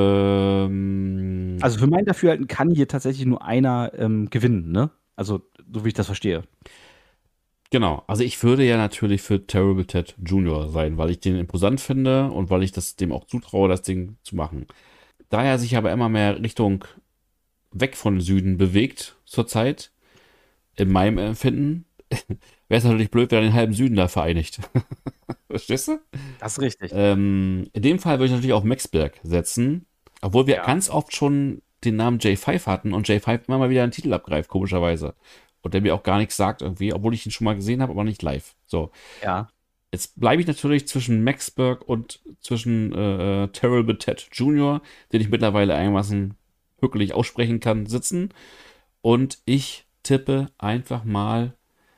Ähm, Also für mein Dafürhalten kann hier tatsächlich nur einer ähm, gewinnen, ne? Also, so wie ich das verstehe. genau. Also ich würde ja natürlich für Terrible Ted Junior sein, weil ich den imposant finde und weil ich das dem auch zutraue, das Ding zu machen. Da er sich aber immer mehr Richtung weg von Süden bewegt zurzeit, in meinem Empfinden, wäre es natürlich blöd, wenn er den halben Süden da vereinigt. Verstehst du? Das ist richtig. Ähm, in dem Fall würde ich natürlich auf Maxberg setzen, obwohl wir Ja. ganz oft schon den Namen J fünf hatten und J fünf immer mal wieder einen Titel abgreift, komischerweise. Und der mir auch gar nichts sagt irgendwie, obwohl ich ihn schon mal gesehen habe, aber nicht live. So, Ja. jetzt bleibe ich natürlich zwischen Maxberg und zwischen äh, Terrible Ted Junior, den ich mittlerweile einigermaßen wirklich aussprechen kann, sitzen. Und ich tippe einfach mal.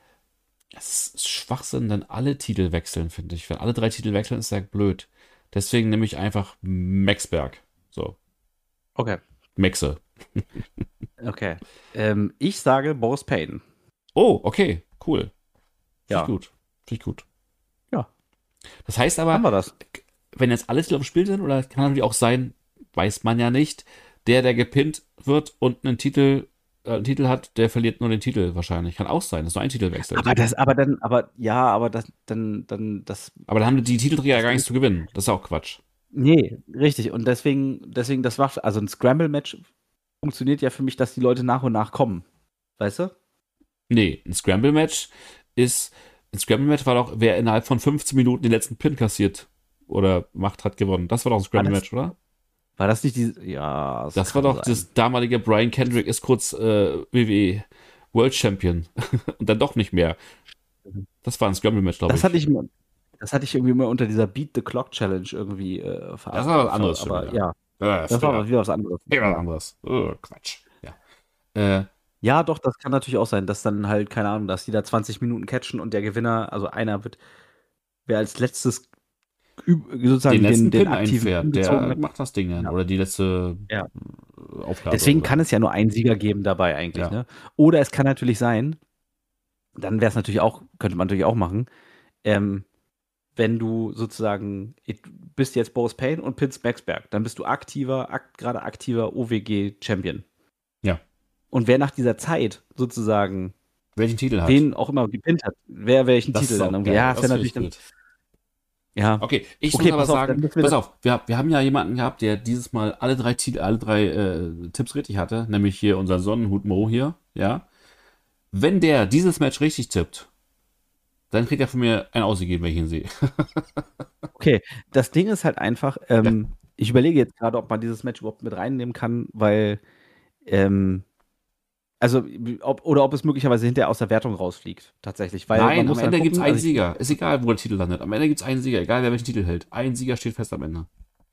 Es ist Schwachsinn, dann alle Titel wechseln, finde ich. Wenn alle drei Titel wechseln, ist ja blöd. Deswegen nehme ich einfach Maxberg. So, Okay. Maxe. Okay. Ähm, ich sage Boris Payne. Oh, okay, cool. Finde Ja. ich gut. Finde ich gut. Ja. Das heißt Haben aber, wir das? wenn jetzt alle Titel auf dem Spiel sind, oder kann natürlich auch sein, weiß man ja nicht, der, der gepinnt wird und einen Titel, äh, einen Titel hat, der verliert nur den Titel wahrscheinlich. Kann auch sein, dass nur ein Titel wechselt. Aber das, aber dann, aber ja, aber das, dann, dann, das. Aber dann haben die Titelträger ja gar nichts zu gewinnen. Das ist auch Quatsch. Nee, richtig. Und deswegen, deswegen, das macht, also ein Scramble-Match funktioniert ja für mich, dass die Leute nach und nach kommen. Weißt du? Nee, ein Scramble-Match ist. Ein Scramble-Match war doch, wer innerhalb von fünfzehn Minuten den letzten Pin kassiert oder macht, hat gewonnen. Das war doch ein Scramble-Match, oder? War das nicht die. Ja, Das war kann doch sein. das damalige Brian Kendrick ist kurz äh, W W E World Champion und dann doch nicht mehr. Das war ein Scramble-Match, glaube ich. Das hatte ich, immer- das hatte ich irgendwie immer unter dieser Beat the Clock Challenge irgendwie äh, ver- Das war was anderes schon Aber wieder. ja, Ja, das war was- wieder was anderes. wieder was anderes. Oh, Quatsch. Ja. Äh, Ja, doch, das kann natürlich auch sein, dass dann halt, keine Ahnung, dass die da zwanzig Minuten catchen und der Gewinner, also einer wird, wer als letztes üb- sozusagen den letzten den, den Pin aktiven Pin einfährt, gezogen der hat. macht das Ding dann. Ja. Oder die letzte Ja. äh, Aufgabe. Deswegen oder kann so. es ja nur einen Sieger geben dabei eigentlich, Ja. ne? Oder es kann natürlich sein, dann wäre es natürlich auch, könnte man natürlich auch machen, ähm, wenn du sozusagen, du bist jetzt Boris Payne und Pitts Maxberg, dann bist du aktiver, ak gerade aktiver O W G-Champion. Ja. Und wer nach dieser Zeit sozusagen, Welchen Titel hat? wen auch immer gepinnt hat, wer welchen Das Titel ist dann auch irgendwie, geil. ja, Das ist ja finde natürlich ich dann, gut. ja. Okay, ich Okay, muss aber pass auf, dann sagen, müssen wir pass das- auf, wir, wir haben ja jemanden gehabt, der dieses Mal alle drei Titel, alle drei äh, Tipps richtig hatte, nämlich hier unser Sonnenhut Mo hier, ja. Wenn der dieses Match richtig tippt, dann kriegt er von mir ein Ausgegeben, wenn ich ihn sehe. Okay, das Ding ist halt einfach, ähm, ich überlege jetzt gerade, ob man dieses Match überhaupt mit reinnehmen kann, weil, ähm, also, ob, oder ob es möglicherweise hinterher aus der Wertung rausfliegt, tatsächlich. Weil Nein, man muss am dann Ende gibt es gucken, einen also ich- Sieger. Ist egal, wo der Titel landet. Am Ende gibt es einen Sieger, egal wer welchen Titel hält. Ein Sieger steht fest am Ende.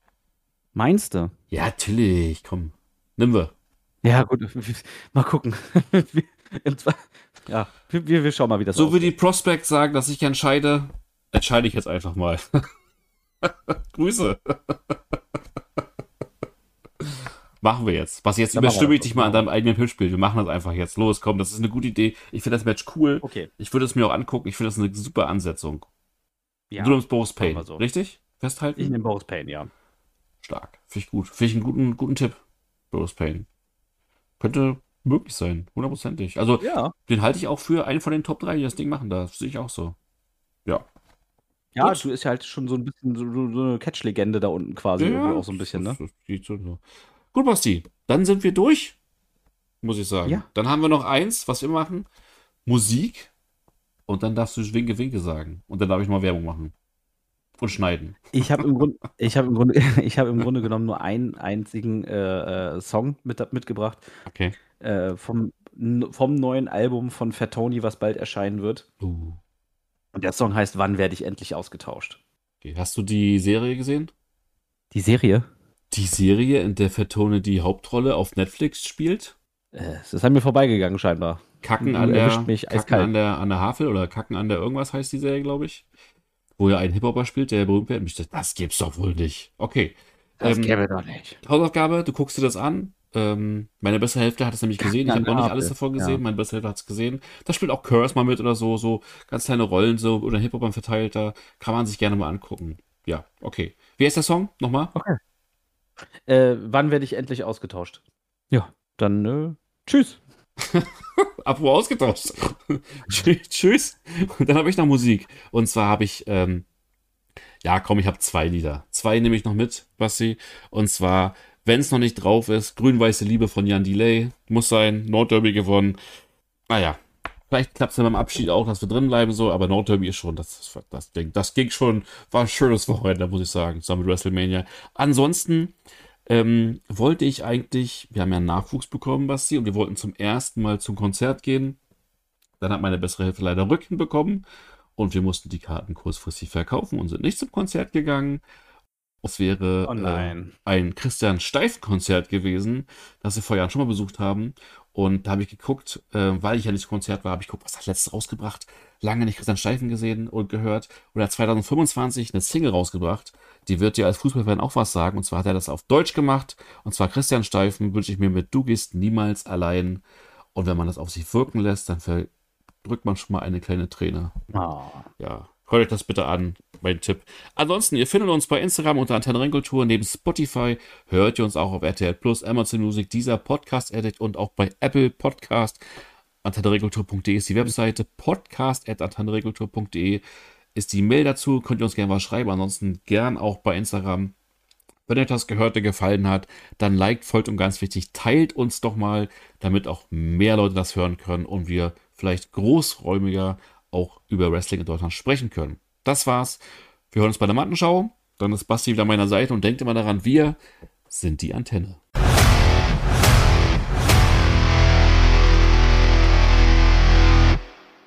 Meinst du? Ja, natürlich, komm. Nimm wir. Ja, gut, mal gucken. Im Zwe- ja, wir, wir wir schauen mal, wie das So wie ausgeht. die Prospects sagen, dass ich entscheide, entscheide ich jetzt einfach mal. Grüße. Machen wir jetzt. Was jetzt Dann machen wir überstimme ich das dich so. mal an deinem eigenen Tippspiel. Wir machen das einfach jetzt. Los, komm, das ist eine gute Idee. Ich finde das Match cool. Okay. Ich würde es mir auch angucken. Ich finde das eine super Ansetzung. Ja, Du nimmst Boris Payne, machen wir so. richtig? Festhalten? ich nehme Boris Payne, ja. Stark. Finde ich gut. Finde ich einen guten, guten Tipp. Boris Payne. Könnte möglich sein. Hundertprozentig. Also, Ja. den halte ich auch für einen von den Top drei, die das Ding machen darf. Sehe ich auch so. Ja. Ja, Gut. du ist ja halt schon so ein bisschen so, so so eine Catch-Legende da unten quasi irgendwie auch so ein bisschen, ne? das- das geht schon so. Gut, Basti. Dann sind wir durch. Muss ich sagen. Ja. Dann haben wir noch eins, was wir machen. Musik. Und dann darfst du Winke, Winke sagen. Und dann darf ich mal Werbung machen. Und schneiden. Ich habe im, Grund, ich hab im, Grunde, ich hab im Grunde genommen nur einen einzigen äh, äh, Song mit, mitgebracht Okay. äh, vom, n- vom neuen Album von Fat Tony, was bald erscheinen wird. Uh. Und der Song heißt Wann werde ich endlich ausgetauscht? Okay. Hast du die Serie gesehen? Die Serie? Die Serie, in der Fatone die Hauptrolle auf Netflix spielt? Äh, Es ist an mir vorbeigegangen, scheinbar. Kacken Du an erwischt der, mich Kacken eiskalt. an der, an der Havel oder Kacken an der irgendwas heißt die Serie, glaube ich. Wo ja ein Hip-Hopper spielt, der berühmt wird. Und ich dachte, das gibt's doch wohl nicht. Okay. Das Ähm, gäbe doch nicht. Hausaufgabe, du guckst dir das an. Ähm, meine bessere Hälfte hat es nämlich gesehen. Ich Ja, habe noch eine nicht alles Apfel. davon Ja. gesehen. Meine bessere Hälfte hat es gesehen. Da spielt auch Curse mal mit oder so, so ganz kleine Rollen so oder Hip-Hopern verteilt. Da kann man sich gerne mal angucken. Ja, okay. Wie heißt der Song? Nochmal? Okay. Äh, wann werde ich endlich ausgetauscht? Ja, dann äh, tschüss. Apropos ausgetauscht. Tschü- Tschüss. Und dann habe ich noch Musik. Und zwar habe ich, ähm, ja komm, ich habe zwei Lieder. Zwei nehme ich noch mit, Basti. Und zwar, wenn es noch nicht drauf ist, Grün-Weiße Liebe von Jan Delay. Muss sein. Nordderby gewonnen. Naja, vielleicht klappt es ja beim Abschied auch, dass wir drin bleiben, so, aber Nordderby ist schon, das, das, Ding, das ging schon, war ein schönes Wochenende, muss ich sagen, zusammen mit WrestleMania. Ansonsten ähm, wollte ich eigentlich, wir haben ja einen Nachwuchs bekommen, Basti, und wir wollten zum ersten Mal zum Konzert gehen. Dann hat meine bessere Hälfte leider Rücken bekommen und wir mussten die Karten kurzfristig verkaufen und sind nicht zum Konzert gegangen. Es Oh wäre nein. äh, ein Christian Steif-Konzert gewesen, das wir vor Jahren schon mal besucht haben. Und da habe ich geguckt, äh, weil ich ja nicht im Konzert war, habe ich geguckt, was hat letztes rausgebracht. Lange nicht Christian Steifen gesehen und gehört. Und er hat zwanzig fünfundzwanzig eine Single rausgebracht. Die wird dir als Fußballfan auch was sagen. Und zwar hat er das auf Deutsch gemacht. Und zwar Christian Steifen wünsche ich mir mit Du gehst niemals allein. Und wenn man das auf sich wirken lässt, dann verdrückt man schon mal eine kleine Träne. Oh. Ja, hört euch das bitte an, mein Tipp. Ansonsten, ihr findet uns bei Instagram unter Antenne Rheinkultur. Neben Spotify hört ihr uns auch auf R T L Plus, Amazon Music, dieser Podcast Edit und auch bei Apple Podcast. antenne rheinkultur punkt de ist die Webseite. podcast at antenne rheinkultur punkt de ist die Mail dazu. Könnt ihr uns gerne was schreiben. Ansonsten gern auch bei Instagram. Wenn euch das Gehörte gefallen hat, dann liked, folgt und ganz wichtig, teilt uns doch mal, damit auch mehr Leute das hören können und wir vielleicht großräumiger auch über Wrestling in Deutschland sprechen können. Das war's. Wir hören uns bei der Mattenschau. Dann ist Basti wieder an meiner Seite und denkt immer daran, wir sind die Antenne.